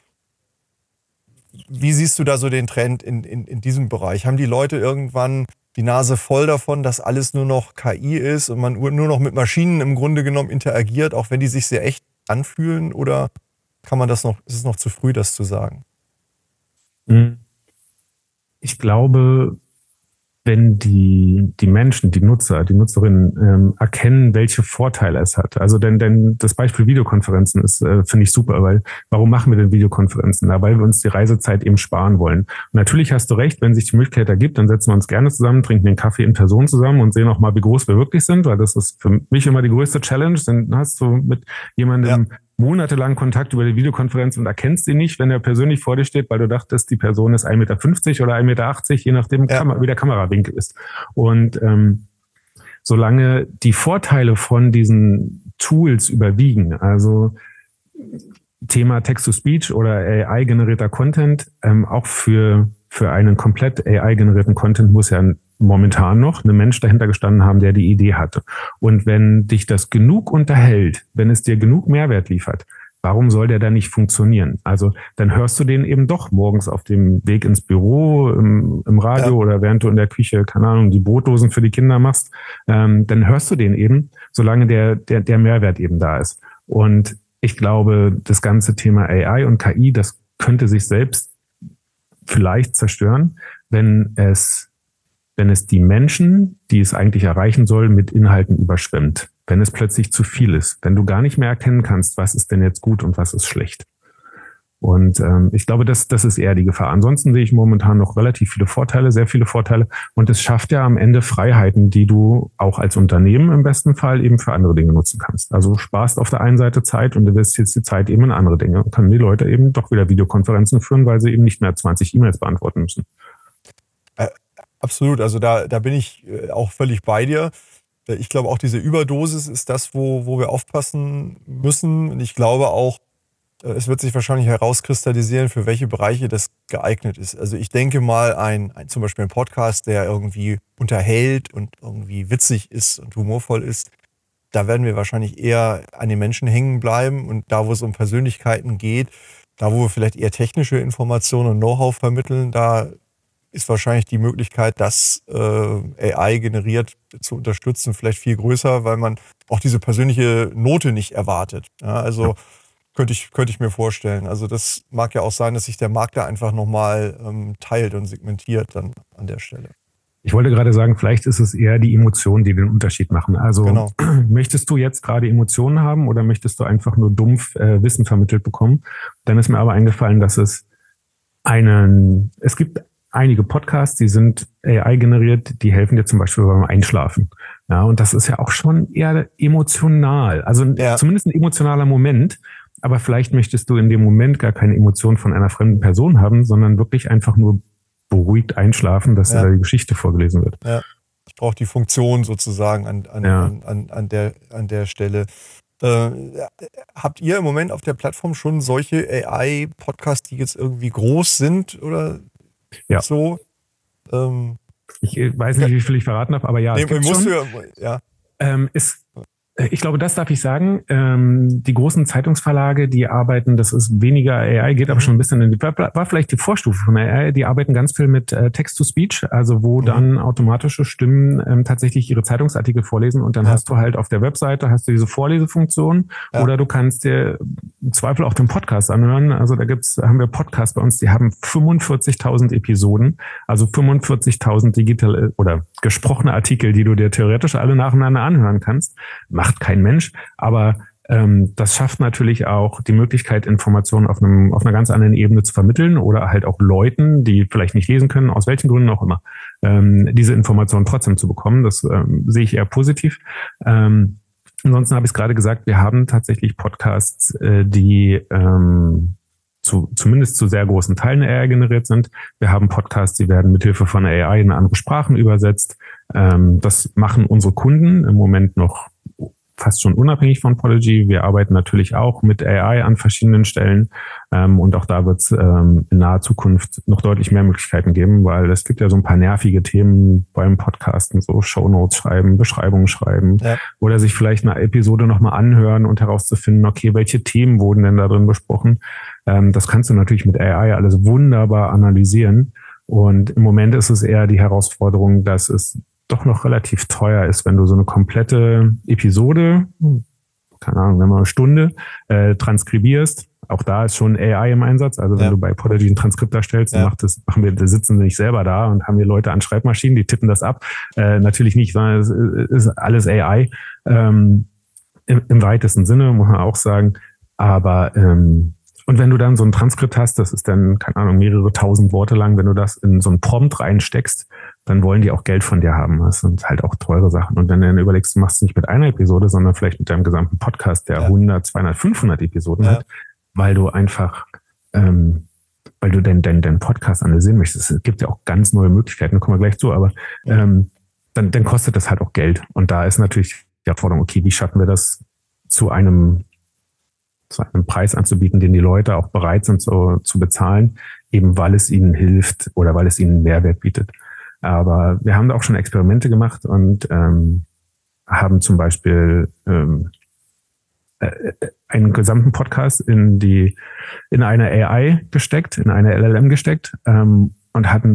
Wie siehst du da so den Trend in diesem Bereich? Haben die Leute irgendwann die Nase voll davon, dass alles nur noch KI ist und man nur noch mit Maschinen im Grunde genommen interagiert, auch wenn die sich sehr echt anfühlen? Oder ist es noch zu früh, das zu sagen? Ich glaube, wenn die Menschen, die Nutzer, die Nutzerinnen erkennen, welche Vorteile es hat. Also denn das Beispiel Videokonferenzen ist, finde ich super, weil warum machen wir denn Videokonferenzen? Na, weil wir uns die Reisezeit eben sparen wollen. Und natürlich hast du recht, wenn sich die Möglichkeit ergibt, dann setzen wir uns gerne zusammen, trinken den Kaffee in Person zusammen und sehen auch mal, wie groß wir wirklich sind, weil das ist für mich immer die größte Challenge. Dann hast du mit jemandem monatelang Kontakt über die Videokonferenz und erkennst ihn nicht, wenn er persönlich vor dir steht, weil du dachtest, die Person ist 1,50 Meter oder 1,80 Meter, je nachdem, wie der Kamerawinkel ist. Und solange die Vorteile von diesen Tools überwiegen, also Thema Text-to-Speech oder AI-generierter Content, auch für einen komplett AI-generierten Content muss ja momentan noch ein Mensch dahinter gestanden haben, der die Idee hatte. Und wenn dich das genug unterhält, wenn es dir genug Mehrwert liefert, warum soll der dann nicht funktionieren? Also dann hörst du den eben doch morgens auf dem Weg ins Büro, im Radio oder während du in der Küche, keine Ahnung, die Brotdosen für die Kinder machst, dann hörst du den eben, solange der Mehrwert eben da ist. Und ich glaube, das ganze Thema AI und KI, das könnte sich selbst vielleicht zerstören, wenn es die Menschen, die es eigentlich erreichen soll, mit Inhalten überschwemmt. Wenn es plötzlich zu viel ist. Wenn du gar nicht mehr erkennen kannst, was ist denn jetzt gut und was ist schlecht. Und ich glaube, das ist eher die Gefahr. Ansonsten sehe ich momentan noch relativ viele Vorteile, sehr viele Vorteile. Und es schafft ja am Ende Freiheiten, die du auch als Unternehmen im besten Fall eben für andere Dinge nutzen kannst. Also du sparst auf der einen Seite Zeit und investierst die Zeit eben in andere Dinge. Und können die Leute eben doch wieder Videokonferenzen führen, weil sie eben nicht mehr 20 E-Mails beantworten müssen. Absolut, also da bin ich auch völlig bei dir. Ich glaube auch diese Überdosis ist das, wo wir aufpassen müssen. Und ich glaube auch, es wird sich wahrscheinlich herauskristallisieren, für welche Bereiche das geeignet ist. Also ich denke mal, zum Beispiel ein Podcast, der irgendwie unterhält und irgendwie witzig ist und humorvoll ist, da werden wir wahrscheinlich eher an den Menschen hängen bleiben. Und da, wo es um Persönlichkeiten geht, da, wo wir vielleicht eher technische Informationen und Know-how vermitteln, da ist wahrscheinlich die Möglichkeit, das AI generiert zu unterstützen, vielleicht viel größer, weil man auch diese persönliche Note nicht erwartet. Ja, also könnte ich mir vorstellen. Also das mag ja auch sein, dass sich der Markt da einfach nochmal teilt und segmentiert dann an der Stelle. Ich wollte gerade sagen, vielleicht ist es eher die Emotionen, die den Unterschied machen. Also Möchtest du jetzt gerade Emotionen haben oder möchtest du einfach nur dumpf Wissen vermittelt bekommen? Dann ist mir aber eingefallen, dass es gibt einige Podcasts, die sind AI-generiert, die helfen dir zum Beispiel beim Einschlafen. Ja, und das ist ja auch schon eher emotional. Also zumindest ein emotionaler Moment. Aber vielleicht möchtest du in dem Moment gar keine Emotion von einer fremden Person haben, sondern wirklich einfach nur beruhigt einschlafen, dass da die Geschichte vorgelesen wird. Ja. Ich brauche die Funktion sozusagen an der Stelle. Habt ihr im Moment auf der Plattform schon solche AI-Podcasts, die jetzt irgendwie groß sind oder so? Ich weiß nicht, wie viel ich verraten habe, aber es gibt schon. Ich glaube, das darf ich sagen. Die großen Zeitungsverlage, die arbeiten, das ist weniger AI, geht aber schon ein bisschen war vielleicht die Vorstufe von AI, die arbeiten ganz viel mit Text-to-Speech, also wo dann automatische Stimmen tatsächlich ihre Zeitungsartikel vorlesen und dann hast du halt auf der Webseite diese Vorlesefunktion oder du kannst dir im Zweifel auch den Podcast anhören. Also haben wir Podcasts bei uns, die haben 45.000 Episoden, also 45.000 digitale oder gesprochene Artikel, die du dir theoretisch alle nacheinander anhören kannst. Macht kein Mensch, aber das schafft natürlich auch die Möglichkeit, Informationen auf einer ganz anderen Ebene zu vermitteln oder halt auch Leuten, die vielleicht nicht lesen können, aus welchen Gründen auch immer, diese Informationen trotzdem zu bekommen. Das sehe ich eher positiv. Ansonsten habe ich es gerade gesagt, wir haben tatsächlich Podcasts, die zumindest zu sehr großen Teilen AI generiert sind. Wir haben Podcasts, die werden mithilfe von AI in andere Sprachen übersetzt. Das machen unsere Kunden im Moment noch fast schon unabhängig von Podigy. Wir arbeiten natürlich auch mit AI an verschiedenen Stellen und auch da wird es in naher Zukunft noch deutlich mehr Möglichkeiten geben, weil es gibt ja so ein paar nervige Themen beim Podcasten, so Shownotes schreiben, Beschreibungen schreiben oder sich vielleicht eine Episode nochmal anhören und herauszufinden, okay, welche Themen wurden denn da drin besprochen. Das kannst du natürlich mit AI alles wunderbar analysieren und im Moment ist es eher die Herausforderung, dass es doch noch relativ teuer ist, wenn du so eine komplette Episode, keine Ahnung, wenn man eine Stunde transkribierst, Auch da ist schon AI im Einsatz. Also wenn du bei Podigy ein Transkript erstellst, dann da sitzen wir nicht selber da und haben hier Leute an Schreibmaschinen, die tippen das ab. Natürlich nicht, sondern es ist alles AI. Im weitesten Sinne, muss man auch sagen. Aber und wenn du dann so ein Transkript hast, das ist dann, keine Ahnung, mehrere tausend Worte lang, wenn du das in so einen Prompt reinsteckst, dann wollen die auch Geld von dir haben. Das sind halt auch teure Sachen. Und wenn du dann überlegst, du machst es nicht mit einer Episode, sondern vielleicht mit deinem gesamten Podcast, der 100, 200, 500 Episoden hat, weil du einfach, weil du deinen Podcast analysieren möchtest. Es gibt ja auch ganz neue Möglichkeiten, da kommen wir gleich zu, aber dann kostet das halt auch Geld. Und da ist natürlich die Forderung, okay, wie schaffen wir das zu einem Preis anzubieten, den die Leute auch bereit sind zu bezahlen, eben weil es ihnen hilft oder weil es ihnen einen Mehrwert bietet. Aber wir haben da auch schon Experimente gemacht und haben zum Beispiel einen gesamten Podcast in eine AI gesteckt, in eine LLM gesteckt und haben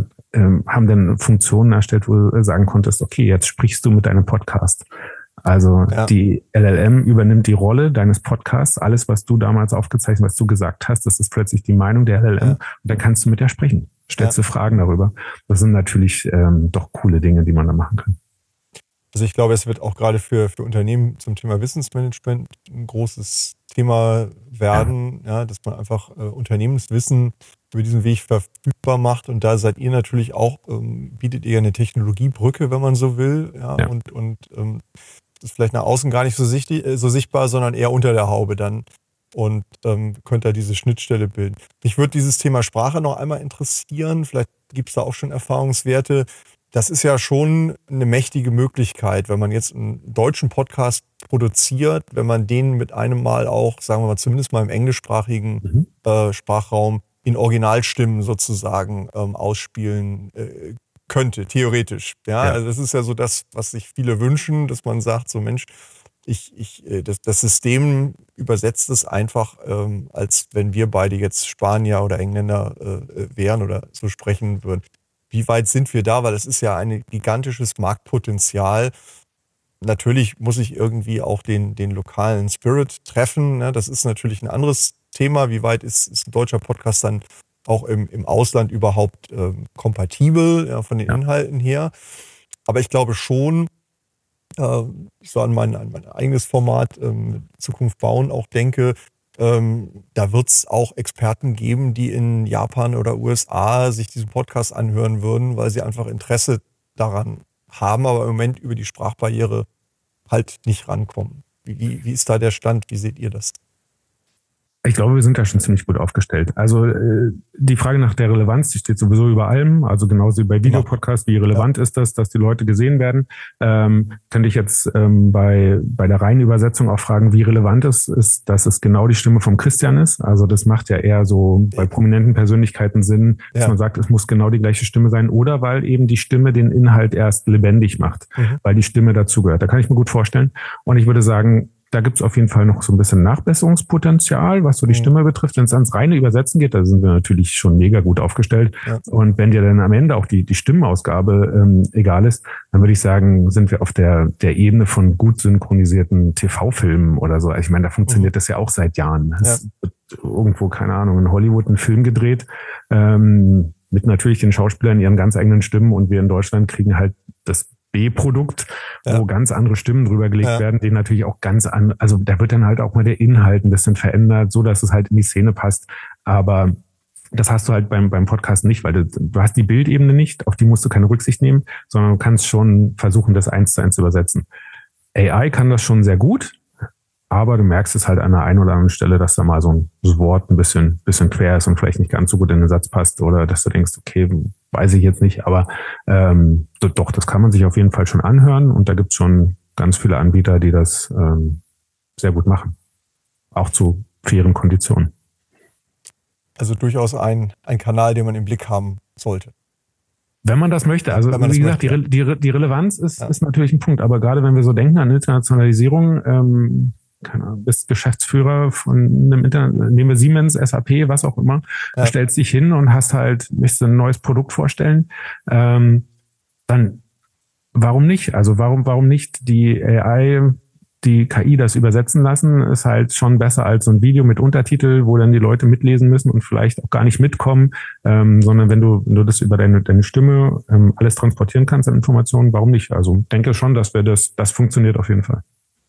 dann Funktionen erstellt, wo du sagen konntest, okay, jetzt sprichst du mit deinem Podcast. Also die LLM übernimmt die Rolle deines Podcasts. Alles, was du damals aufgezeichnet, was du gesagt hast, das ist plötzlich die Meinung der LLM. Und dann kannst du mit der sprechen. Stellst du Fragen darüber. Das sind natürlich doch coole Dinge, die man da machen kann. Also ich glaube, es wird auch gerade für Unternehmen zum Thema Wissensmanagement ein großes Thema werden, dass man einfach Unternehmenswissen über diesen Weg verfügbar macht. Und da seid ihr natürlich auch, bietet ihr eine Technologiebrücke, wenn man so will. Und das ist vielleicht nach außen gar nicht so sichtbar, sondern eher unter der Haube dann. Und könnt da diese Schnittstelle bilden. Mich würde dieses Thema Sprache noch einmal interessieren. Vielleicht gibt es da auch schon Erfahrungswerte. Das ist ja schon eine mächtige Möglichkeit, wenn man jetzt einen deutschen Podcast produziert, wenn man den mit einem Mal auch, sagen wir mal, zumindest mal im englischsprachigen Sprachraum in Originalstimmen sozusagen ausspielen könnte, theoretisch. Also das ist ja so das, was sich viele wünschen, dass man sagt, so Mensch, das System übersetzt es einfach, als wenn wir beide jetzt Spanier oder Engländer wären oder so sprechen würden. Wie weit sind wir da? Weil es ist ja ein gigantisches Marktpotenzial. Natürlich muss ich irgendwie auch den lokalen Spirit treffen. Ne? Das ist natürlich ein anderes Thema. Wie weit ist ein deutscher Podcast dann auch im Ausland überhaupt kompatibel von den Inhalten her? Aber ich glaube schon, ich so an mein eigenes Format Zukunft bauen auch denke, da wird es auch Experten geben, die in Japan oder USA sich diesen Podcast anhören würden, weil sie einfach Interesse daran haben, aber im Moment über die Sprachbarriere halt nicht rankommen. Wie ist da der Stand? Wie seht ihr das? Ich glaube, wir sind da schon ziemlich gut aufgestellt. Also die Frage nach der Relevanz, die steht sowieso über allem. Also genauso wie bei Videopodcasts, wie relevant ist das, dass die Leute gesehen werden. Könnte ich jetzt bei der reinen Übersetzung auch fragen, wie relevant es ist, dass es genau die Stimme vom Christian ist. Also das macht ja eher so bei prominenten Persönlichkeiten Sinn, dass man sagt, es muss genau die gleiche Stimme sein oder weil eben die Stimme den Inhalt erst lebendig macht, weil die Stimme dazugehört. Da kann ich mir gut vorstellen. Und ich würde sagen, da gibt's auf jeden Fall noch so ein bisschen Nachbesserungspotenzial, was so die Stimme betrifft. Wenn es ans reine Übersetzen geht, da sind wir natürlich schon mega gut aufgestellt. Ja. Und wenn dir dann am Ende auch die Stimmenausgabe egal ist, dann würde ich sagen, sind wir auf der Ebene von gut synchronisierten TV-Filmen oder so. Also ich meine, da funktioniert das ja auch seit Jahren. Es wird irgendwo, keine Ahnung, in Hollywood ein Film gedreht, mit natürlich den Schauspielern ihren ganz eigenen Stimmen und wir in Deutschland kriegen halt das B-Produkt, wo ganz andere Stimmen drüber gelegt werden, die natürlich auch ganz also da wird dann halt auch mal der Inhalt ein bisschen verändert, so dass es halt in die Szene passt. Aber das hast du halt beim Podcast nicht, weil du hast die Bildebene nicht, auf die musst du keine Rücksicht nehmen, sondern du kannst schon versuchen, das 1:1 zu übersetzen. AI kann das schon sehr gut, aber du merkst es halt an der einen oder anderen Stelle, dass da mal so ein Wort ein bisschen quer ist und vielleicht nicht ganz so gut in den Satz passt oder dass du denkst, okay, weiß ich jetzt nicht, aber doch, das kann man sich auf jeden Fall schon anhören und da gibt's schon ganz viele Anbieter, die das sehr gut machen. Auch zu fairen Konditionen. Also durchaus ein Kanal, den man im Blick haben sollte. Wenn man das möchte. Also wie gesagt, die Relevanz ist natürlich ein Punkt, aber gerade wenn wir so denken an Internationalisierung, bist Geschäftsführer von einem nehmen wir Siemens, SAP, was auch immer, stellst dich hin und möchtest ein neues Produkt vorstellen, dann warum nicht? Also warum nicht die AI, die KI das übersetzen lassen, ist halt schon besser als so ein Video mit Untertitel, wo dann die Leute mitlesen müssen und vielleicht auch gar nicht mitkommen, sondern wenn du das über deine Stimme alles transportieren kannst an Informationen, warum nicht? Also denke schon, dass das funktioniert auf jeden Fall.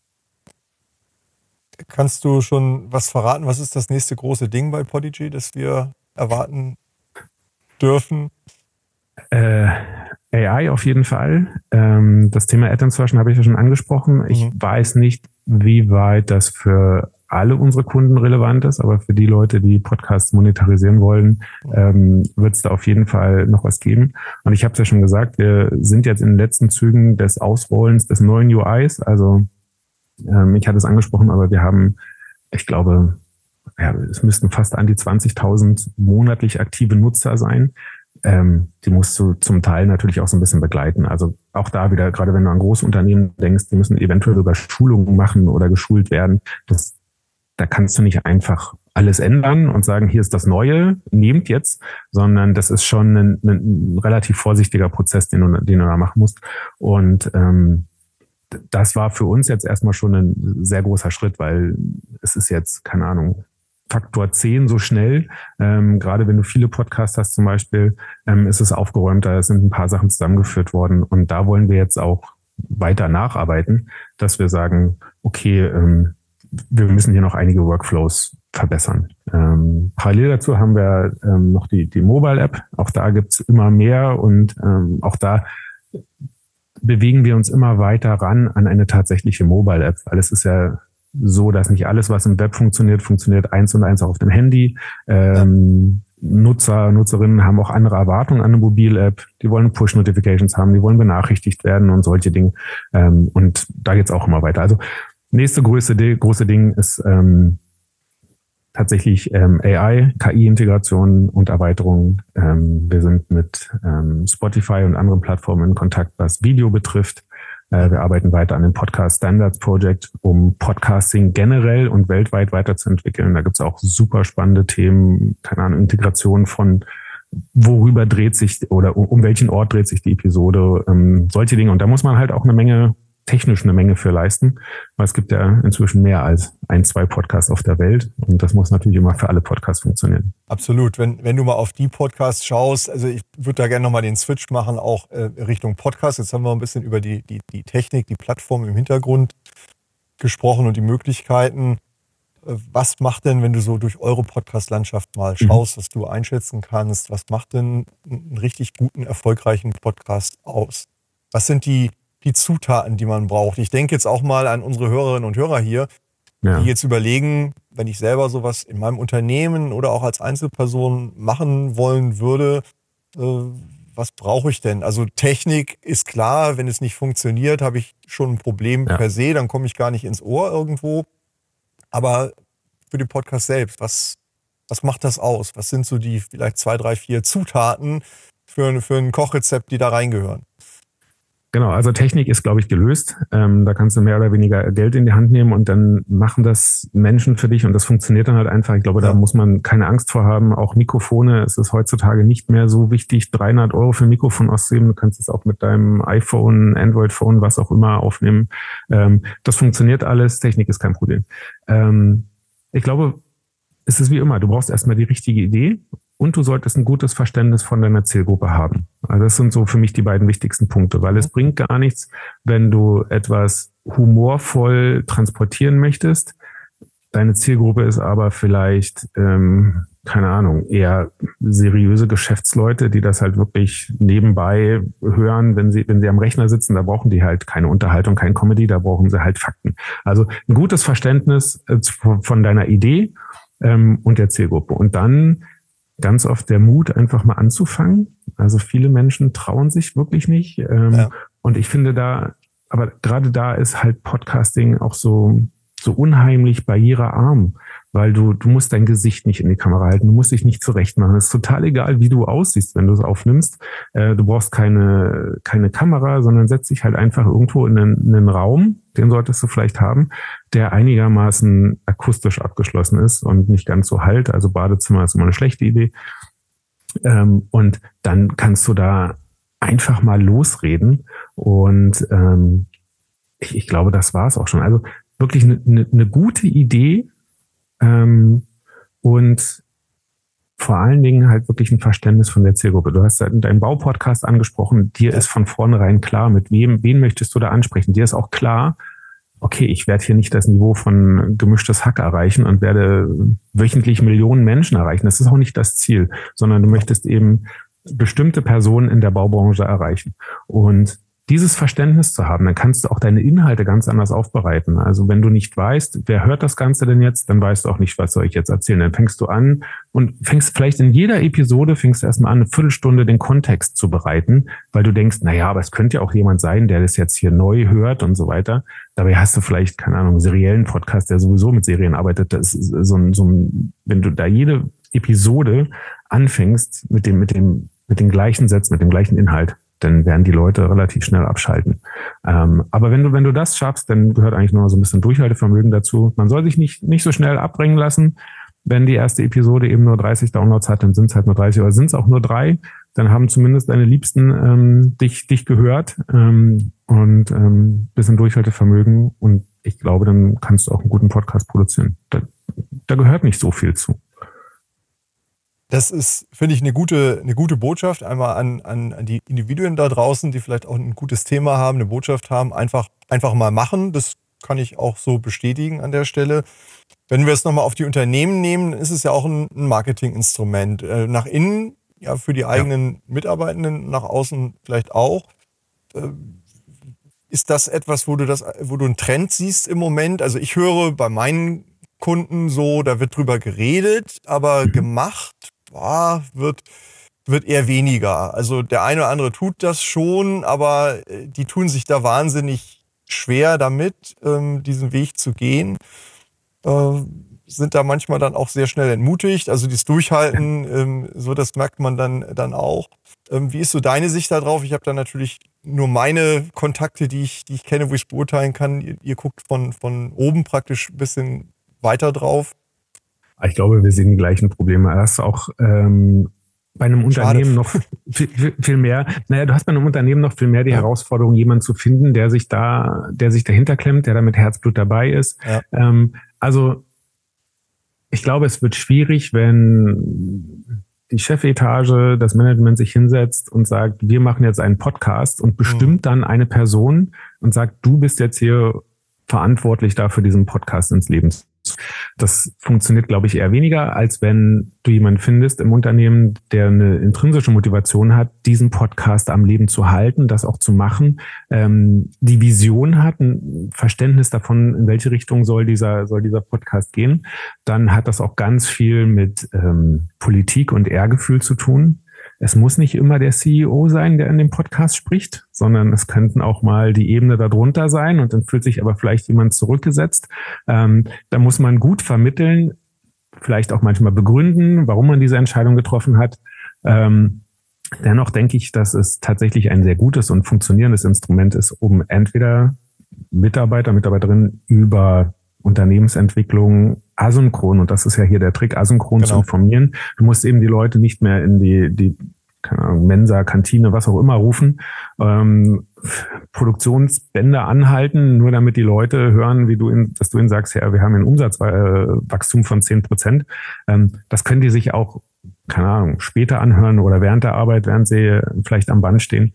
Kannst du schon was verraten? Was ist das nächste große Ding bei Podigy, das wir erwarten dürfen? AI auf jeden Fall. Das Thema Ad-Insertion habe ich ja schon angesprochen. Ich weiß nicht, wie weit das für alle unsere Kunden relevant ist, aber für die Leute, die Podcasts monetarisieren wollen, wird es da auf jeden Fall noch was geben. Und ich habe es ja schon gesagt, wir sind jetzt in den letzten Zügen des Ausrollens des neuen UIs. Also ich hatte es angesprochen, aber wir haben, ich glaube, es müssten fast an die 20.000 monatlich aktive Nutzer sein. Die musst du zum Teil natürlich auch so ein bisschen begleiten. Also auch da wieder, gerade wenn du an Großunternehmen denkst, die müssen eventuell sogar Schulungen machen oder geschult werden. Da kannst du nicht einfach alles ändern und sagen, hier ist das Neue, nehmt jetzt, sondern das ist schon ein relativ vorsichtiger Prozess, den du da machen musst. Und das war für uns jetzt erstmal schon ein sehr großer Schritt, weil es ist jetzt, keine Ahnung, Faktor 10 so schnell. Gerade wenn du viele Podcasts hast zum Beispiel, ist es aufgeräumter, es sind ein paar Sachen zusammengeführt worden und da wollen wir jetzt auch weiter nacharbeiten, dass wir sagen, okay, wir müssen hier noch einige Workflows verbessern. Parallel dazu haben wir noch die Mobile-App. Auch da gibt's immer mehr und auch da bewegen wir uns immer weiter ran an eine tatsächliche Mobile-App, weil es ist ja so, dass nicht alles, was im Web funktioniert 1&1 auch auf dem Handy. Nutzer, Nutzerinnen haben auch andere Erwartungen an eine Mobil-App. Die wollen Push-Notifications haben, die wollen benachrichtigt werden und solche Dinge. Und da geht's auch immer weiter. Also nächste große Ding ist tatsächlich AI, KI-Integration und Erweiterung. Wir sind mit Spotify und anderen Plattformen in Kontakt, was Video betrifft. Wir arbeiten weiter an dem Podcast Standards Project, um Podcasting generell und weltweit weiterzuentwickeln. Da gibt's auch super spannende Themen, keine Ahnung, Integration von worüber dreht sich oder um welchen Ort dreht sich die Episode, solche Dinge. Und da muss man halt auch eine Menge für leisten, weil es gibt ja inzwischen mehr als 2 Podcasts auf der Welt und das muss natürlich immer für alle Podcasts funktionieren. Absolut. Wenn du mal auf die Podcasts schaust, also ich würde da gerne nochmal den Switch machen, auch Richtung Podcast. Jetzt haben wir ein bisschen über die Technik, die Plattform im Hintergrund gesprochen und die Möglichkeiten. Was macht denn, wenn du so durch eure Podcast-Landschaft mal schaust, was du einschätzen kannst, was macht denn einen richtig guten, erfolgreichen Podcast aus? Was sind die Zutaten, die man braucht? Ich denke jetzt auch mal an unsere Hörerinnen und Hörer hier, die jetzt überlegen, wenn ich selber sowas in meinem Unternehmen oder auch als Einzelperson machen wollen würde, was brauche ich denn? Also Technik ist klar, wenn es nicht funktioniert, habe ich schon ein Problem per se, dann komme ich gar nicht ins Ohr irgendwo. Aber für den Podcast selbst, was macht das aus? Was sind so die vielleicht 2, 3, 4 Zutaten für ein Kochrezept, die da reingehören? Genau, also Technik ist, glaube ich, gelöst. Da kannst du mehr oder weniger Geld in die Hand nehmen und dann machen das Menschen für dich und das funktioniert dann halt einfach. Ich glaube, da muss man keine Angst vor haben. Auch Mikrofone, es ist heutzutage nicht mehr so wichtig, 300 € für ein Mikrofon auszugeben. Du kannst es auch mit deinem iPhone, Android-Phone, was auch immer aufnehmen. Das funktioniert alles. Technik ist kein Problem. Ich glaube, es ist wie immer. Du brauchst erstmal die richtige Idee. Und du solltest ein gutes Verständnis von deiner Zielgruppe haben. Also das sind so für mich die beiden wichtigsten Punkte, weil es bringt gar nichts, wenn du etwas humorvoll transportieren möchtest. Deine Zielgruppe ist aber vielleicht, keine Ahnung, eher seriöse Geschäftsleute, die das halt wirklich nebenbei hören, wenn sie am Rechner sitzen. Da brauchen die halt keine Unterhaltung, kein Comedy, da brauchen sie halt Fakten. Also ein gutes Verständnis von deiner Idee und der Zielgruppe. Und dann ganz oft der Mut, einfach mal anzufangen. Also viele Menschen trauen sich wirklich nicht. Und ich finde aber gerade da ist halt Podcasting auch so unheimlich barrierearm, weil du musst dein Gesicht nicht in die Kamera halten, du musst dich nicht zurecht machen. Es ist total egal, wie du aussiehst, wenn du es aufnimmst. Du brauchst keine Kamera, sondern setz dich halt einfach irgendwo in einen Raum, den solltest du vielleicht haben, der einigermaßen akustisch abgeschlossen ist und nicht ganz so halt. Also Badezimmer ist immer eine schlechte Idee. Und dann kannst du da einfach mal losreden. Und ich glaube, das war es auch schon. Also wirklich eine gute Idee und vor allen Dingen halt wirklich ein Verständnis von der Zielgruppe. Du hast in deinem Baupodcast angesprochen, dir ist von vornherein klar, wen möchtest du da ansprechen. Dir ist auch klar, okay, ich werde hier nicht das Niveau von gemischtes Hack erreichen und werde wöchentlich Millionen Menschen erreichen. Das ist auch nicht das Ziel, sondern du möchtest eben bestimmte Personen in der Baubranche erreichen. Und dieses Verständnis zu haben, dann kannst du auch deine Inhalte ganz anders aufbereiten. Also wenn du nicht weißt, wer hört das Ganze denn jetzt, dann weißt du auch nicht, was soll ich jetzt erzählen. Dann fängst du an und fängst vielleicht in jeder Episode, erstmal an, eine Viertelstunde den Kontext zu bereiten, weil du denkst, naja, aber es könnte ja auch jemand sein, der das jetzt hier neu hört und so weiter. Dabei hast du vielleicht, keine Ahnung, einen seriellen Podcast, der sowieso mit Serien arbeitet. Das ist wenn du da jede Episode anfängst mit den gleichen Sätzen, mit dem gleichen Inhalt, dann werden die Leute relativ schnell abschalten. Aber wenn du das schaffst, dann gehört eigentlich nur so ein bisschen Durchhaltevermögen dazu. Man soll sich nicht so schnell abbringen lassen. Wenn die erste Episode eben nur 30 Downloads hat, dann sind es halt nur 30 oder sind es auch nur 3. Dann haben zumindest deine Liebsten dich gehört und bisschen Durchhaltevermögen. Und ich glaube, dann kannst du auch einen guten Podcast produzieren. Da gehört nicht so viel zu. Das ist, finde ich, eine gute Botschaft. Einmal an die Individuen da draußen, die vielleicht auch ein gutes Thema haben, eine Botschaft haben. Einfach mal machen. Das kann ich auch so bestätigen an der Stelle. Wenn wir es nochmal auf die Unternehmen nehmen, ist es ja auch ein Marketinginstrument. Nach innen, ja, für die eigenen Mitarbeitenden, nach außen vielleicht auch. Ist das etwas, wo du einen Trend siehst im Moment? Also ich höre bei meinen Kunden so, da wird drüber geredet, aber gemacht wird eher weniger. Also der eine oder andere tut das schon, aber die tun sich da wahnsinnig schwer damit, diesen Weg zu gehen. Sind da manchmal dann auch sehr schnell entmutigt. Also dieses Durchhalten, so das merkt man dann auch. Wie ist so deine Sicht da drauf? Ich habe da natürlich nur meine Kontakte, die ich kenne, wo ich es beurteilen kann. Ihr guckt von oben praktisch ein bisschen weiter drauf. Ich glaube, wir sehen die gleichen Probleme. Du hast auch bei einem Unternehmen noch viel mehr. Naja, du hast bei einem Unternehmen noch viel mehr die Herausforderung, jemanden zu finden, der sich dahinter klemmt, der da mit Herzblut dabei ist. Ja. Also ich glaube, es wird schwierig, wenn die Chefetage, das Management sich hinsetzt und sagt, wir machen jetzt einen Podcast und bestimmt dann eine Person und sagt, du bist jetzt hier verantwortlich dafür, diesen Podcast ins Leben zu. Das funktioniert, glaube ich, eher weniger, als wenn du jemanden findest im Unternehmen, der eine intrinsische Motivation hat, diesen Podcast am Leben zu halten, das auch zu machen, die Vision hat, ein Verständnis davon, in welche Richtung soll dieser Podcast gehen. Dann hat das auch ganz viel mit Politik und Ehrgefühl zu tun. Es muss nicht immer der CEO sein, der in dem Podcast spricht, sondern es könnten auch mal die Ebene darunter sein und dann fühlt sich aber vielleicht jemand zurückgesetzt. Da muss man gut vermitteln, vielleicht auch manchmal begründen, warum man diese Entscheidung getroffen hat. Dennoch denke ich, dass es tatsächlich ein sehr gutes und funktionierendes Instrument ist, um entweder Mitarbeiterinnen über Unternehmensentwicklung asynchron, und das ist ja hier der Trick, asynchron zu informieren. Du musst eben die Leute nicht mehr in die keine Ahnung, Mensa, Kantine, was auch immer rufen, Produktionsbänder anhalten, nur damit die Leute hören, dass du ihnen sagst, ja, wir haben ein Umsatzwachstum von 10%. Das können die sich auch, keine Ahnung, später anhören oder während der Arbeit, während sie vielleicht am Band stehen.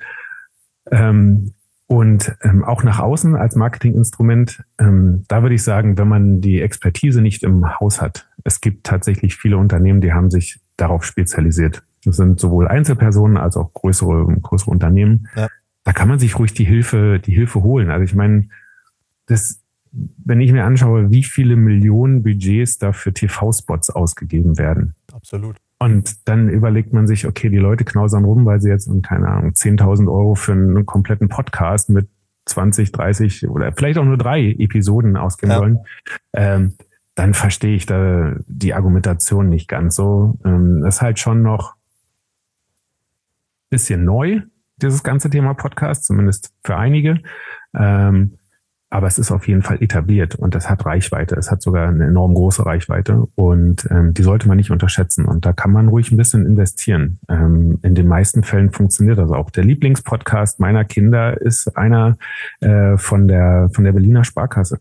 Und auch nach außen als Marketinginstrument, da würde ich sagen, wenn man die Expertise nicht im Haus hat, es gibt tatsächlich viele Unternehmen, die haben sich darauf spezialisiert. Das sind sowohl Einzelpersonen als auch größere Unternehmen. Ja. Da kann man sich ruhig die Hilfe holen. Also ich meine, wenn ich mir anschaue, wie viele Millionen Budgets da für TV-Spots ausgegeben werden. Absolut. Und dann überlegt man sich, okay, die Leute knausern rum, weil sie jetzt, keine Ahnung, 10.000 Euro für einen kompletten Podcast mit 20, 30 oder vielleicht auch nur 3 Episoden ausgeben wollen. Dann verstehe ich da die Argumentation nicht ganz so. Das ist halt schon noch ein bisschen neu, dieses ganze Thema Podcast, zumindest für einige. Aber es ist auf jeden Fall etabliert und das hat Reichweite. Es hat sogar eine enorm große Reichweite und die sollte man nicht unterschätzen. Und da kann man ruhig ein bisschen investieren. In den meisten Fällen funktioniert das auch. Der Lieblingspodcast meiner Kinder ist einer von der Berliner Sparkasse.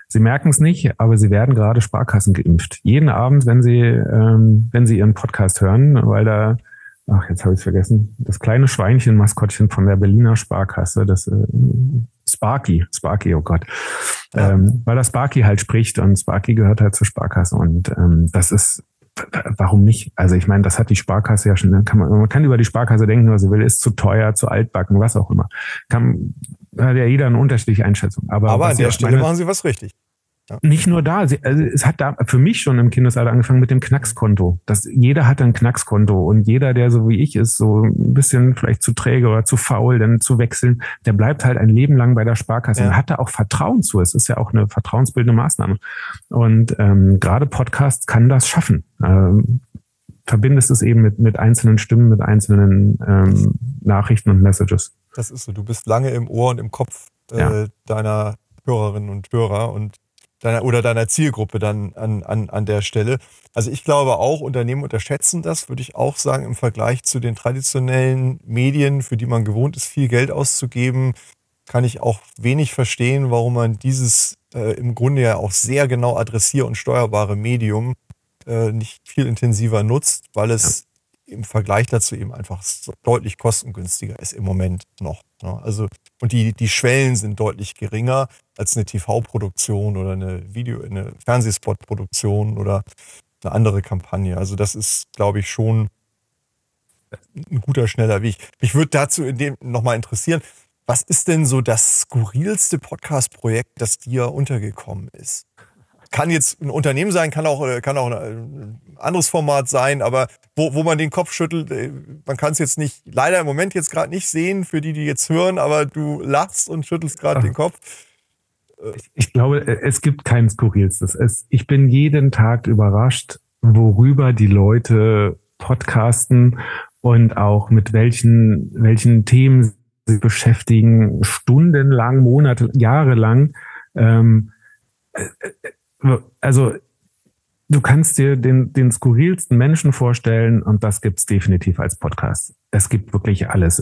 Sie merken es nicht, aber Sie werden gerade Sparkassen geimpft. Jeden Abend, wenn Sie Ihren Podcast hören, weil da, jetzt habe ich es vergessen, das kleine Schweinchen-Maskottchen von der Berliner Sparkasse, das Sparky, oh Gott, weil das Sparky halt spricht und Sparky gehört halt zur Sparkasse und das ist, warum nicht? Also ich meine, das hat die Sparkasse ja schon, man kann über die Sparkasse denken, was sie will, ist zu teuer, zu altbacken, was auch immer. Hat ja jeder eine unterschiedliche Einschätzung. Aber an der Stelle machen Sie was richtig. Ja. Nicht nur da, also es hat da für mich schon im Kindesalter angefangen mit dem Knackskonto. Jeder hat ein Knackskonto und jeder, der so wie ich ist, so ein bisschen vielleicht zu träge oder zu faul, dann zu wechseln, der bleibt halt ein Leben lang bei der Sparkasse und hat da auch Vertrauen zu. Es ist ja auch eine vertrauensbildende Maßnahme. Und gerade Podcasts kann das schaffen. Verbindest es eben mit einzelnen Stimmen, mit einzelnen Nachrichten und Messages. Das ist so. Du bist lange im Ohr und im Kopf deiner Hörerinnen und Hörer und deiner Zielgruppe dann an der Stelle. Also ich glaube auch, Unternehmen unterschätzen das, würde ich auch sagen, im Vergleich zu den traditionellen Medien, für die man gewohnt ist, viel Geld auszugeben, kann ich auch wenig verstehen, warum man dieses im Grunde ja auch sehr genau adressier- und steuerbare Medium nicht viel intensiver nutzt, weil es im Vergleich dazu eben einfach deutlich kostengünstiger ist im Moment noch. Ne? Also, und die Schwellen sind deutlich geringer als eine TV-Produktion oder eine Fernsehspot-Produktion oder eine andere Kampagne. Also das ist, glaube ich, schon ein guter, schneller Weg. Mich würde dazu nochmal interessieren, was ist denn so das skurrilste Podcast-Projekt, das dir untergekommen ist? Kann jetzt ein Unternehmen sein, kann auch ein anderes Format sein, aber wo man den Kopf schüttelt, man kann es jetzt nicht, leider im Moment jetzt gerade nicht sehen, für die jetzt hören, aber du lachst und schüttelst gerade den Kopf. Ich glaube, es gibt kein Skurrilstes. Ich bin jeden Tag überrascht, worüber die Leute podcasten und auch mit welchen Themen sie beschäftigen, stundenlang, Monate, jahrelang. Also du kannst dir den skurrilsten Menschen vorstellen und das gibt's definitiv als Podcast. Es gibt wirklich alles.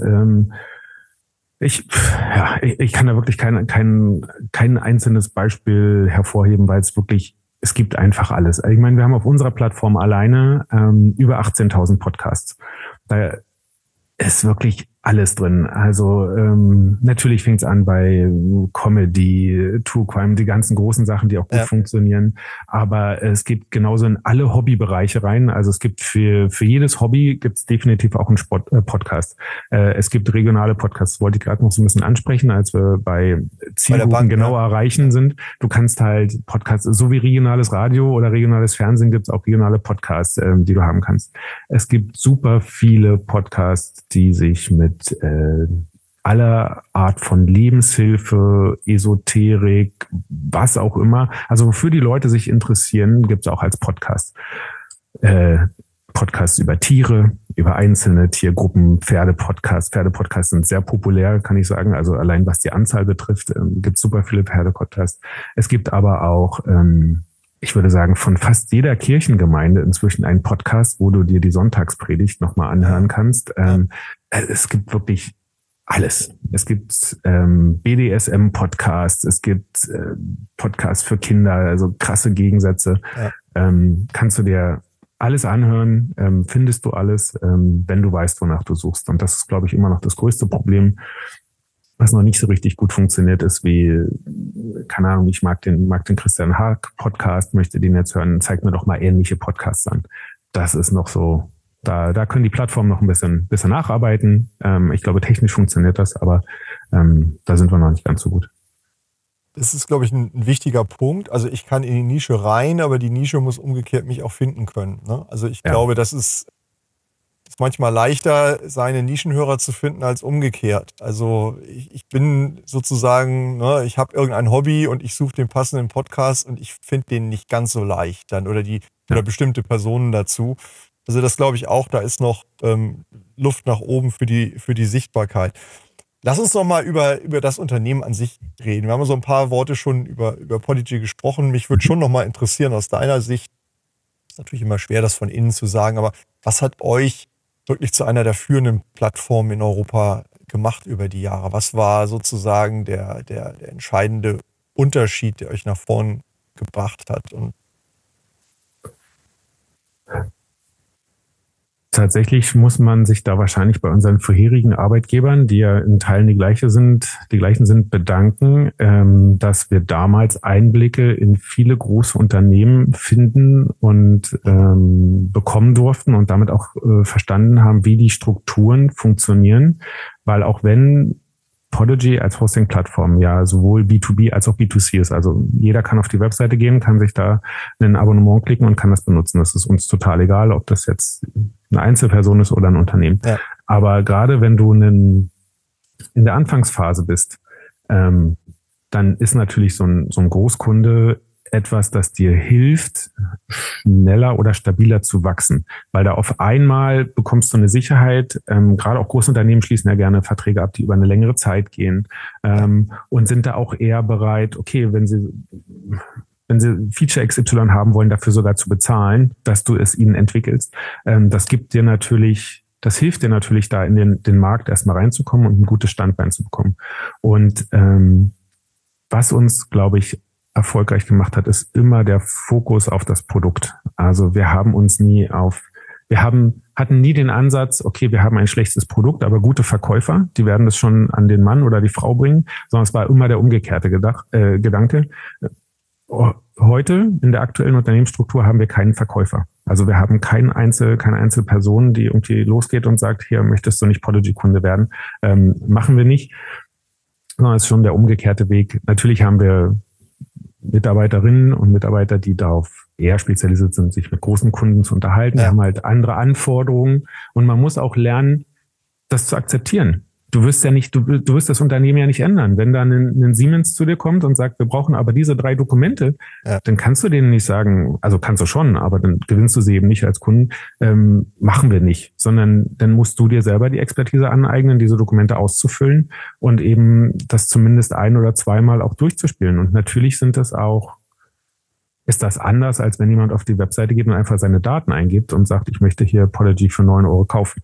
Ich kann da wirklich kein einzelnes Beispiel hervorheben, weil es gibt einfach alles. Ich meine, wir haben auf unserer Plattform alleine über 18.000 Podcasts. Da ist wirklich alles drin. Also natürlich fängt es an bei Comedy, True Crime, die ganzen großen Sachen, die auch gut funktionieren. Aber es geht genauso in alle Hobbybereiche rein. Also es gibt für jedes Hobby gibt es definitiv auch einen Podcast. Es gibt regionale Podcasts, wollte ich gerade noch so ein bisschen ansprechen, als wir bei Zielgruppen genauer erreichen sind. Du kannst halt Podcasts, so wie regionales Radio oder regionales Fernsehen gibt es auch regionale Podcasts, die du haben kannst. Es gibt super viele Podcasts, die sich mit aller Art von Lebenshilfe, Esoterik, was auch immer, also wofür die Leute sich interessieren, gibt es auch als Podcast. Podcasts über Tiere, über einzelne Tiergruppen, Pferdepodcasts. Pferdepodcasts sind sehr populär, kann ich sagen. Also allein was die Anzahl betrifft, gibt es super viele Pferdepodcasts. Es gibt aber auch ich würde sagen, von fast jeder Kirchengemeinde inzwischen einen Podcast, wo du dir die Sonntagspredigt nochmal anhören kannst. Es gibt wirklich alles. Es gibt BDSM-Podcasts, es gibt Podcasts für Kinder, also krasse Gegensätze. Kannst du dir alles anhören, findest du alles, wenn du weißt, wonach du suchst. Und das ist, glaube ich, immer noch das größte Problem. Was noch nicht so richtig gut funktioniert, ist wie, keine Ahnung, ich mag den Christian Haag Podcast, möchte den jetzt hören, zeig mir doch mal ähnliche Podcasts an. Das ist noch so, da können die Plattformen noch ein bisschen nacharbeiten. Ich glaube, technisch funktioniert das, aber da sind wir noch nicht ganz so gut. Das ist, glaube ich, ein wichtiger Punkt. Also ich kann in die Nische rein, aber die Nische muss umgekehrt mich auch finden können. Ne? Also ich glaube, das ist manchmal leichter, seine Nischenhörer zu finden, als umgekehrt. Also ich bin sozusagen, ne, ich habe irgendein Hobby und ich suche den passenden Podcast und ich finde den nicht ganz so leicht dann oder bestimmte Personen dazu. Also das glaube ich auch, da ist noch Luft nach oben für die Sichtbarkeit. Lass uns noch mal über das Unternehmen an sich reden. Wir haben so ein paar Worte schon über Podigy gesprochen. Mich würde schon noch mal interessieren aus deiner Sicht, ist natürlich immer schwer, das von innen zu sagen, aber was hat euch wirklich zu einer der führenden Plattformen in Europa gemacht über die Jahre? Was war sozusagen der entscheidende Unterschied, der euch nach vorn gebracht hat? Und tatsächlich muss man sich da wahrscheinlich bei unseren vorherigen Arbeitgebern, die ja in Teilen die gleichen sind, bedanken, dass wir damals Einblicke in viele große Unternehmen finden und bekommen durften und damit auch verstanden haben, wie die Strukturen funktionieren. Weil auch wenn Podigy als Hosting-Plattform ja sowohl B2B als auch B2C ist. Also jeder kann auf die Webseite gehen, kann sich da ein Abonnement klicken und kann das benutzen. Das ist uns total egal, ob das jetzt eine Einzelperson ist oder ein Unternehmen. Ja. Aber gerade wenn du in der Anfangsphase bist, dann ist natürlich so ein Großkunde etwas, das dir hilft, schneller oder stabiler zu wachsen. Weil da auf einmal bekommst du eine Sicherheit, gerade auch Großunternehmen schließen ja gerne Verträge ab, die über eine längere Zeit gehen und sind da auch eher bereit, okay, wenn sie Feature XY haben wollen, dafür sogar zu bezahlen, dass du es ihnen entwickelst. Das hilft dir natürlich da in den Markt erstmal reinzukommen und ein gutes Standbein zu bekommen. Und was uns, glaube ich, erfolgreich gemacht hat, ist immer der Fokus auf das Produkt. Also wir hatten nie den Ansatz, okay, wir haben ein schlechtes Produkt, aber gute Verkäufer, die werden das schon an den Mann oder die Frau bringen, sondern es war immer der umgekehrte Gedanke. Heute in der aktuellen Unternehmensstruktur haben wir keinen Verkäufer. Also wir haben keine Einzelperson, die irgendwie losgeht und sagt, hier möchtest du nicht Podigy-Kunde werden. Machen wir nicht, sondern es ist schon der umgekehrte Weg. Natürlich haben wir Mitarbeiterinnen und Mitarbeiter, die darauf eher spezialisiert sind, sich mit großen Kunden zu unterhalten. Wir haben halt andere Anforderungen und man muss auch lernen, das zu akzeptieren. Du wirst das Unternehmen ja nicht ändern. Wenn dann ein Siemens zu dir kommt und sagt, wir brauchen aber diese 3 Dokumente, dann kannst du denen nicht sagen, also kannst du schon, aber dann gewinnst du sie eben nicht als Kunden, machen wir nicht, sondern dann musst du dir selber die Expertise aneignen, diese Dokumente auszufüllen und eben das zumindest 1 oder 2 Mal auch durchzuspielen. Und natürlich ist das anders, als wenn jemand auf die Webseite geht und einfach seine Daten eingibt und sagt, ich möchte hier Podigy für 9 € kaufen.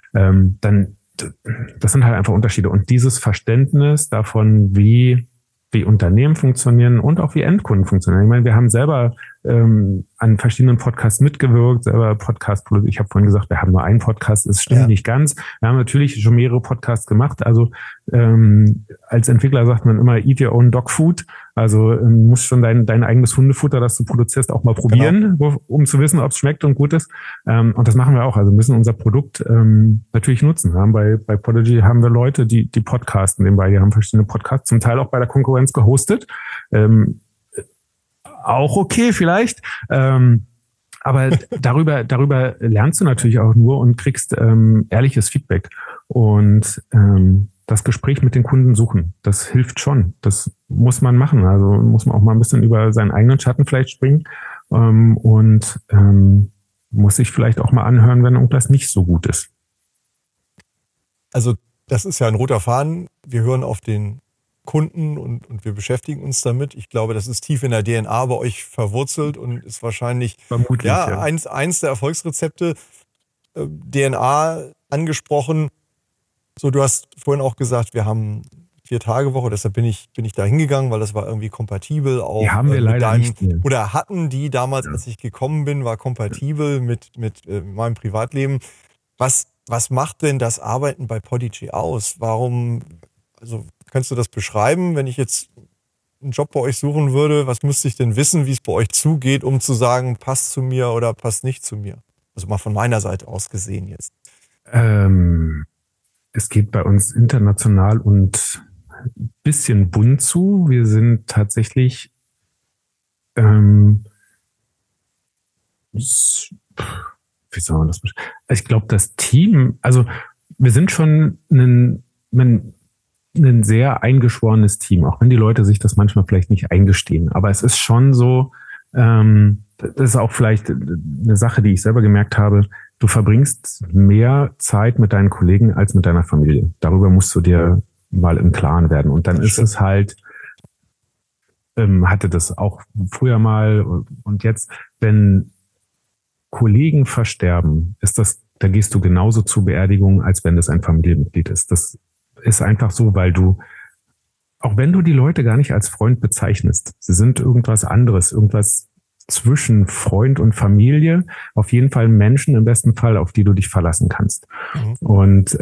Das sind halt einfach Unterschiede. Und dieses Verständnis davon, wie Unternehmen funktionieren und auch wie Endkunden funktionieren. Ich meine, wir haben selber an verschiedenen Podcasts mitgewirkt, selber ich habe vorhin gesagt, wir haben nur einen Podcast, das stimmt nicht ganz. Wir haben natürlich schon mehrere Podcasts gemacht. Also als Entwickler sagt man immer, eat your own dog food. Also musst schon dein eigenes Hundefutter, das du produzierst, auch mal probieren, um zu wissen, ob es schmeckt und gut ist. Und das machen wir auch. Also müssen unser Produkt natürlich nutzen. Bei Podigy haben wir Leute, die podcasten nebenbei. Die haben verschiedene Podcasts, zum Teil auch bei der Konkurrenz gehostet. Auch okay vielleicht. Aber darüber lernst du natürlich auch nur und kriegst ehrliches Feedback. Und das Gespräch mit den Kunden suchen, das hilft schon. Das muss man machen. Also muss man auch mal ein bisschen über seinen eigenen Schatten vielleicht springen und muss sich vielleicht auch mal anhören, wenn irgendwas nicht so gut ist. Also das ist ja ein roter Faden. Wir hören auf den Kunden und wir beschäftigen uns damit. Ich glaube, das ist tief in der DNA bei euch verwurzelt und ist wahrscheinlich eins der Erfolgsrezepte. DNA angesprochen. So, du hast vorhin auch gesagt, wir haben 4-Tage-Woche, deshalb bin ich da hingegangen, weil das war irgendwie kompatibel auch. Die haben wir leider nicht mehr. Oder hatten die damals, als ich gekommen bin, war kompatibel mit meinem Privatleben. Was macht denn das Arbeiten bei Podigy aus? Kannst du das beschreiben, wenn ich jetzt einen Job bei euch suchen würde? Was müsste ich denn wissen, wie es bei euch zugeht, um zu sagen, passt zu mir oder passt nicht zu mir? Also mal von meiner Seite aus gesehen jetzt. Es geht bei uns international und ein bisschen bunt zu. Wir sind tatsächlich wie soll man das beschreiben? Ich glaube, das Team, also wir sind schon ein sehr eingeschworenes Team, auch wenn die Leute sich das manchmal vielleicht nicht eingestehen. Aber es ist schon so, das ist auch vielleicht eine Sache, die ich selber gemerkt habe, du verbringst mehr Zeit mit deinen Kollegen als mit deiner Familie. Darüber musst du dir mal im Klaren werden. Und dann ist es halt, hatte das auch früher mal und jetzt, wenn Kollegen versterben, da gehst du genauso zur Beerdigung, als wenn das ein Familienmitglied ist. Das ist einfach so, weil du auch wenn du die Leute gar nicht als Freund bezeichnest, sie sind irgendwas anderes, irgendwas zwischen Freund und Familie, auf jeden Fall Menschen im besten Fall, auf die du dich verlassen kannst. Und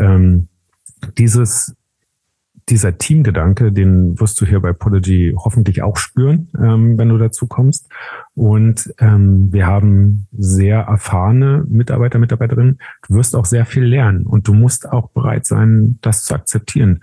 dieser Teamgedanke, den wirst du hier bei Podigy hoffentlich auch spüren, wenn du dazu kommst. Und wir haben sehr erfahrene Mitarbeiter, Mitarbeiterinnen. Du wirst auch sehr viel lernen und du musst auch bereit sein, das zu akzeptieren.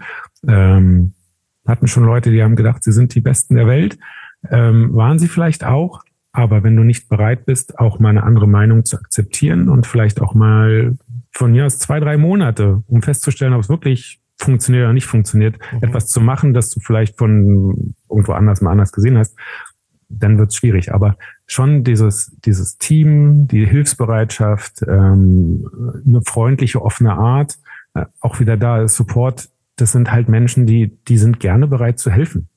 Hatten schon Leute, die haben gedacht, sie sind die Besten der Welt. Waren sie vielleicht auch. Aber wenn du nicht bereit bist, auch mal eine andere Meinung zu akzeptieren und vielleicht auch mal von mir aus 2-3 Monate, um festzustellen, ob es wirklich funktioniert oder nicht funktioniert, etwas zu machen, das du vielleicht von irgendwo anders mal anders gesehen hast, dann wird es schwierig. Aber schon dieses Team, die Hilfsbereitschaft, eine freundliche, offene Art, auch wieder da ist Support, das sind halt Menschen, die sind gerne bereit zu helfen.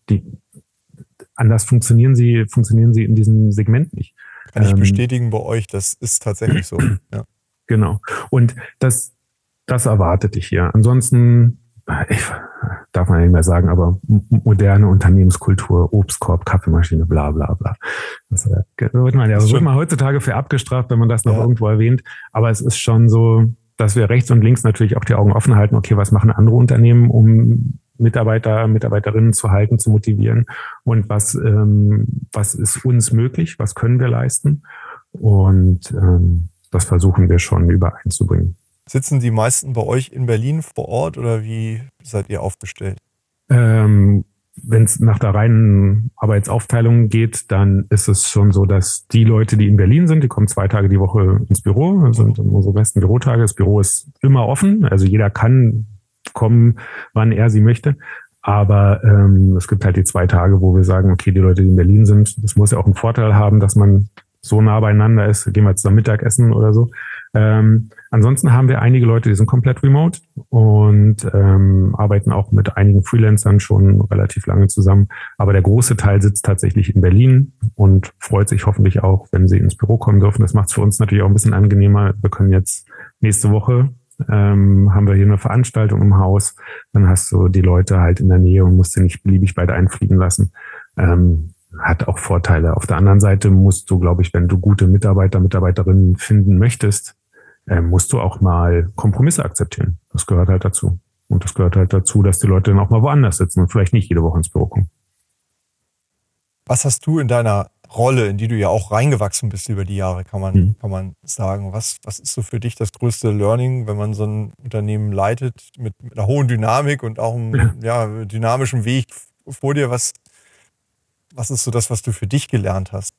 Anders funktionieren sie in diesem Segment nicht. Kann ich bestätigen bei euch, das ist tatsächlich so. Ja. Genau. Und das erwartet dich hier. Ansonsten, ich darf man nicht mehr sagen, aber moderne Unternehmenskultur, Obstkorb, Kaffeemaschine, bla bla bla. Das wird man heutzutage für abgestraft, wenn man das noch irgendwo erwähnt. Aber es ist schon so, dass wir rechts und links natürlich auch die Augen offen halten. Okay, was machen andere Unternehmen, um Mitarbeiter, Mitarbeiterinnen zu halten, zu motivieren und was ist uns möglich, was können wir leisten und das versuchen wir schon übereinzubringen. Sitzen die meisten bei euch in Berlin vor Ort oder wie seid ihr aufgestellt? Wenn es nach der reinen Arbeitsaufteilung geht, dann ist es schon so, dass die Leute, die in Berlin sind, die kommen 2 Tage die Woche ins Büro, das sind unsere besten Bürotage. Das Büro ist immer offen, also jeder kann kommen, wann er sie möchte. Aber es gibt halt die 2 Tage, wo wir sagen, okay, die Leute, die in Berlin sind, das muss ja auch einen Vorteil haben, dass man so nah beieinander ist. Gehen wir zusammen Mittagessen oder so. Ansonsten haben wir einige Leute, die sind komplett remote und arbeiten auch mit einigen Freelancern schon relativ lange zusammen. Aber der große Teil sitzt tatsächlich in Berlin und freut sich hoffentlich auch, wenn sie ins Büro kommen dürfen. Das macht es für uns natürlich auch ein bisschen angenehmer. Wir können jetzt nächste Woche haben wir hier eine Veranstaltung im Haus, dann hast du die Leute halt in der Nähe und musst sie nicht beliebig weit einfliegen lassen. Hat auch Vorteile. Auf der anderen Seite musst du, glaube ich, wenn du gute Mitarbeiter, Mitarbeiterinnen finden möchtest, musst du auch mal Kompromisse akzeptieren. Das gehört halt dazu. Und das gehört halt dazu, dass die Leute dann auch mal woanders sitzen und vielleicht nicht jede Woche ins Büro kommen. Was hast du in deiner Rolle, in die du ja auch reingewachsen bist über die Jahre, kann man sagen. Was ist so für dich das größte Learning, wenn man so ein Unternehmen leitet mit einer hohen Dynamik und auch einem dynamischen Weg vor dir? Was ist so das, was du für dich gelernt hast?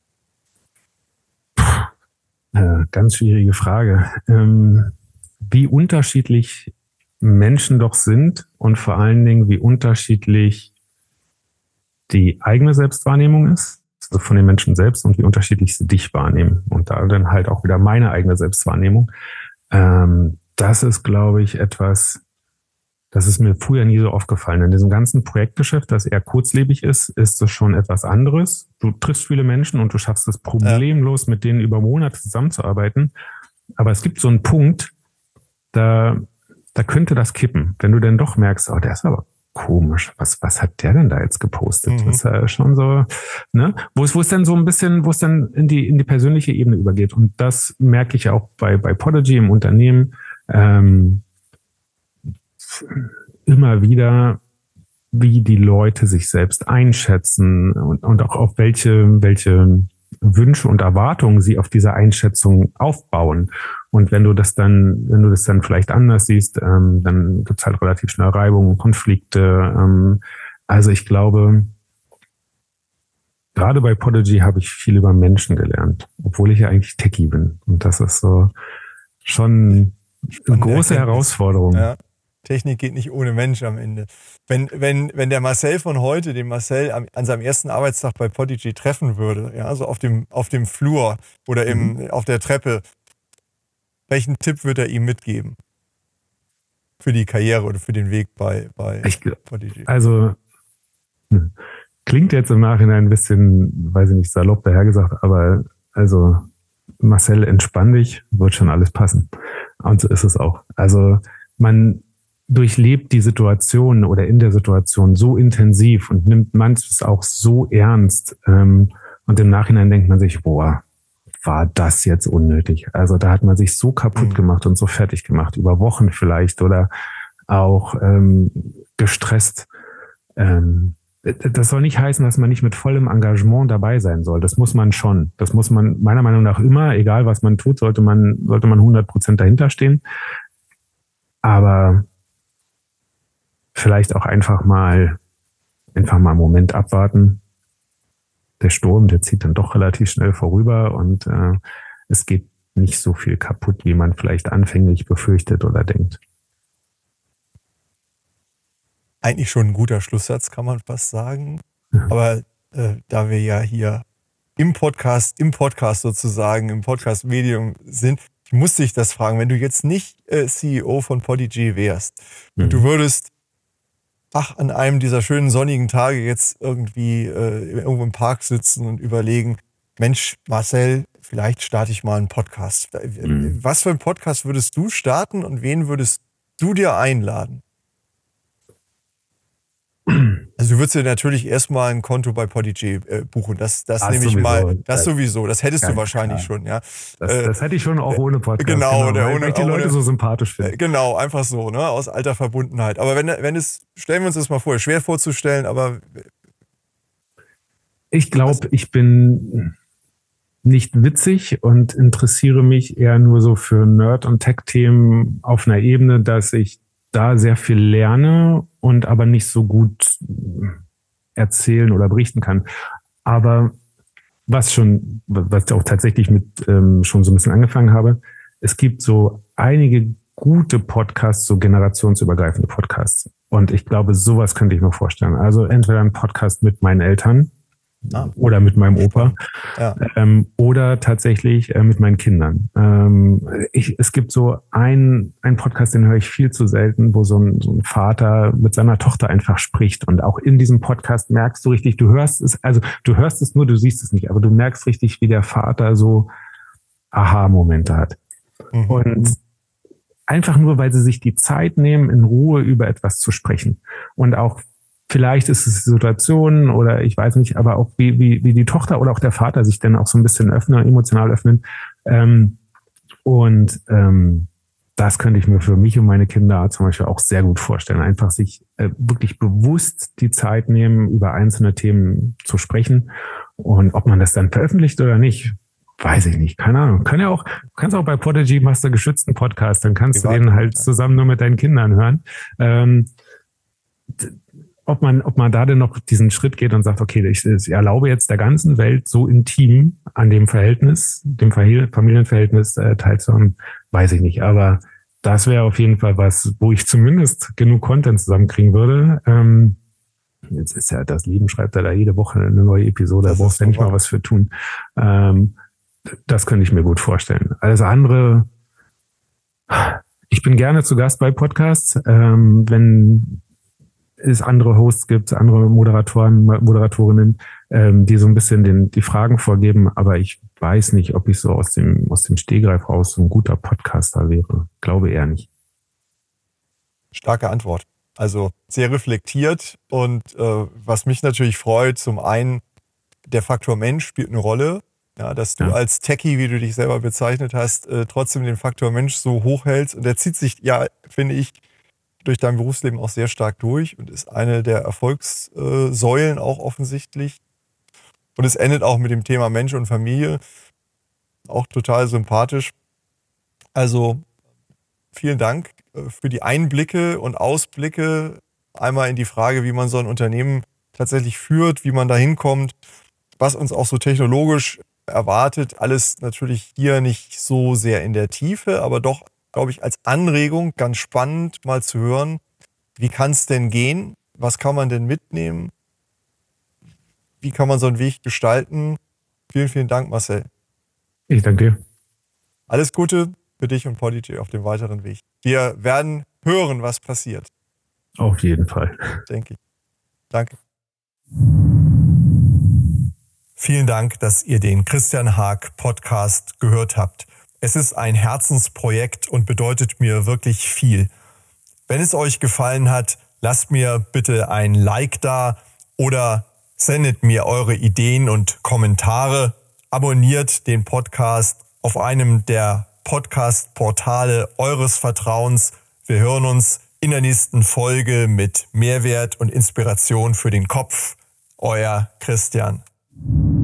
Ganz schwierige Frage. Wie unterschiedlich Menschen doch sind und vor allen Dingen, wie unterschiedlich die eigene Selbstwahrnehmung ist, also von den Menschen selbst und wie unterschiedlich sie dich wahrnehmen. Und da dann halt auch wieder meine eigene Selbstwahrnehmung. Das ist, glaube ich, etwas, das ist mir früher nie so aufgefallen. In diesem ganzen Projektgeschäft, das eher kurzlebig ist es schon etwas anderes. Du triffst viele Menschen und du schaffst es problemlos, mit denen über Monate zusammenzuarbeiten. Aber es gibt so einen Punkt, da könnte das kippen. Wenn du dann doch merkst, oh, der ist aber komisch. Was hat der denn da jetzt gepostet? Das ist ja schon so, ne? Wo es dann so ein bisschen, wo es dann in die persönliche Ebene übergeht. Und das merke ich auch bei Podigy im Unternehmen immer wieder, wie die Leute sich selbst einschätzen und auch auf welche Wünsche und Erwartungen sie auf diese Einschätzung aufbauen. Und wenn du das dann vielleicht anders siehst, dann gibt's halt relativ schnell Reibungen, Konflikte. Also ich glaube, gerade bei Podigy habe ich viel über Menschen gelernt, obwohl ich ja eigentlich Techie bin. Und das ist so schon eine große Herausforderung. Ja. Technik geht nicht ohne Mensch am Ende. Wenn der Marcel von heute den Marcel an seinem ersten Arbeitstag bei Podigy treffen würde, ja, so auf dem Flur oder auf der Treppe, welchen Tipp würde er ihm mitgeben? Für die Karriere oder für den Weg bei Podigy? Also, klingt jetzt im Nachhinein ein bisschen, weiß ich nicht, salopp dahergesagt, aber also Marcel, entspann dich, wird schon alles passen. Und so ist es auch. Also durchlebt die Situation oder in der Situation so intensiv und nimmt manches auch so ernst. Und im Nachhinein denkt man sich, boah, war das jetzt unnötig? Also da hat man sich so kaputt gemacht und so fertig gemacht, über Wochen vielleicht oder auch gestresst. Das soll nicht heißen, dass man nicht mit vollem Engagement dabei sein soll. Das muss man schon. Das muss man meiner Meinung nach immer, egal was man tut, sollte man 100% dahinter stehen. Aber vielleicht auch einfach mal einen Moment abwarten. Der Sturm, der zieht dann doch relativ schnell vorüber und es geht nicht so viel kaputt, wie man vielleicht anfänglich befürchtet oder denkt. Eigentlich schon ein guter Schlusssatz, kann man fast sagen. Ja. Aber da wir ja hier im Podcast sozusagen, im Podcast-Medium sind, musste ich das fragen. Wenn du jetzt nicht CEO von Podigy wärst und du würdest an einem dieser schönen sonnigen Tage jetzt irgendwie irgendwo im Park sitzen und überlegen, Mensch, Marcel, vielleicht starte ich mal einen Podcast. Was für einen Podcast würdest du starten und wen würdest du dir einladen? Also du würdest dir natürlich erstmal ein Konto bei Podigy buchen. Das nehme ich mal. Das sowieso. Das hättest du wahrscheinlich schon, ja. Das hätte ich schon auch ohne Podcast. Genau, weil ich die Leute so sympathisch finde. Genau, einfach so, ne, aus alter Verbundenheit. Aber stellen wir uns das mal vor, schwer vorzustellen, aber ich glaube, ich bin nicht witzig und interessiere mich eher nur so für Nerd- und Tech-Themen auf einer Ebene, dass ich da sehr viel lerne und aber nicht so gut erzählen oder berichten kann. Aber was ich auch tatsächlich mit schon so ein bisschen angefangen habe, es gibt so einige gute Podcasts, so generationsübergreifende Podcasts. Und ich glaube, sowas könnte ich mir vorstellen. Also entweder ein Podcast mit meinen Eltern oder mit meinem Opa oder tatsächlich mit meinen Kindern. Es gibt so einen Podcast, den höre ich viel zu selten, wo so ein Vater mit seiner Tochter einfach spricht. Und auch in diesem Podcast merkst du richtig, du hörst es nur, du siehst es nicht, aber du merkst richtig, wie der Vater so Aha-Momente hat. Und einfach nur, weil sie sich die Zeit nehmen, in Ruhe über etwas zu sprechen. Und auch vielleicht ist es die Situation oder ich weiß nicht, aber auch wie die Tochter oder auch der Vater sich dann auch so ein bisschen emotional öffnen. Das könnte ich mir für mich und meine Kinder zum Beispiel auch sehr gut vorstellen. Einfach sich wirklich bewusst die Zeit nehmen, über einzelne Themen zu sprechen. Und ob man das dann veröffentlicht oder nicht, weiß ich nicht. Keine Ahnung. Kannst auch bei Podigy, machst du geschützten Podcast, dann kannst du den halt zusammen nur mit deinen Kindern hören. Ob man da denn noch diesen Schritt geht und sagt, okay, ich erlaube jetzt der ganzen Welt so intim an dem Verhältnis, dem Familienverhältnis teilzuhaben, weiß ich nicht. Aber das wäre auf jeden Fall was, wo ich zumindest genug Content zusammenkriegen würde. Jetzt ist ja das Leben, schreibt da jede Woche eine neue Episode, da brauchst du ja nicht mal was für tun. Das könnte ich mir gut vorstellen. Alles andere, ich bin gerne zu Gast bei Podcasts, wenn es andere Hosts gibt, andere Moderatorinnen, die so ein bisschen die Fragen vorgeben, aber ich weiß nicht, ob ich so aus dem Stegreif raus so ein guter Podcaster wäre. Glaube eher nicht. Starke Antwort. Also sehr reflektiert und was mich natürlich freut, zum einen, der Faktor Mensch spielt eine Rolle, ja, dass du als Techie, wie du dich selber bezeichnet hast, trotzdem den Faktor Mensch so hochhältst und der zieht sich, ja, finde ich, durch dein Berufsleben auch sehr stark durch und ist eine der Erfolgssäulen auch offensichtlich. Und es endet auch mit dem Thema Mensch und Familie. Auch total sympathisch. Also vielen Dank für die Einblicke und Ausblicke. Einmal in die Frage, wie man so ein Unternehmen tatsächlich führt, wie man da hinkommt, was uns auch so technologisch erwartet. Alles natürlich hier nicht so sehr in der Tiefe, aber doch, glaube ich, als Anregung ganz spannend mal zu hören, wie kann es denn gehen? Was kann man denn mitnehmen? Wie kann man so einen Weg gestalten? Vielen, vielen Dank, Marcel. Ich danke dir. Alles Gute für dich und Podigy auf dem weiteren Weg. Wir werden hören, was passiert. Auf jeden Fall. Denke ich. Danke. Vielen Dank, dass ihr den Christian Haag Podcast gehört habt. Es ist ein Herzensprojekt und bedeutet mir wirklich viel. Wenn es euch gefallen hat, lasst mir bitte ein Like da oder sendet mir eure Ideen und Kommentare. Abonniert den Podcast auf einem der Podcast-Portale eures Vertrauens. Wir hören uns in der nächsten Folge mit Mehrwert und Inspiration für den Kopf. Euer Christian.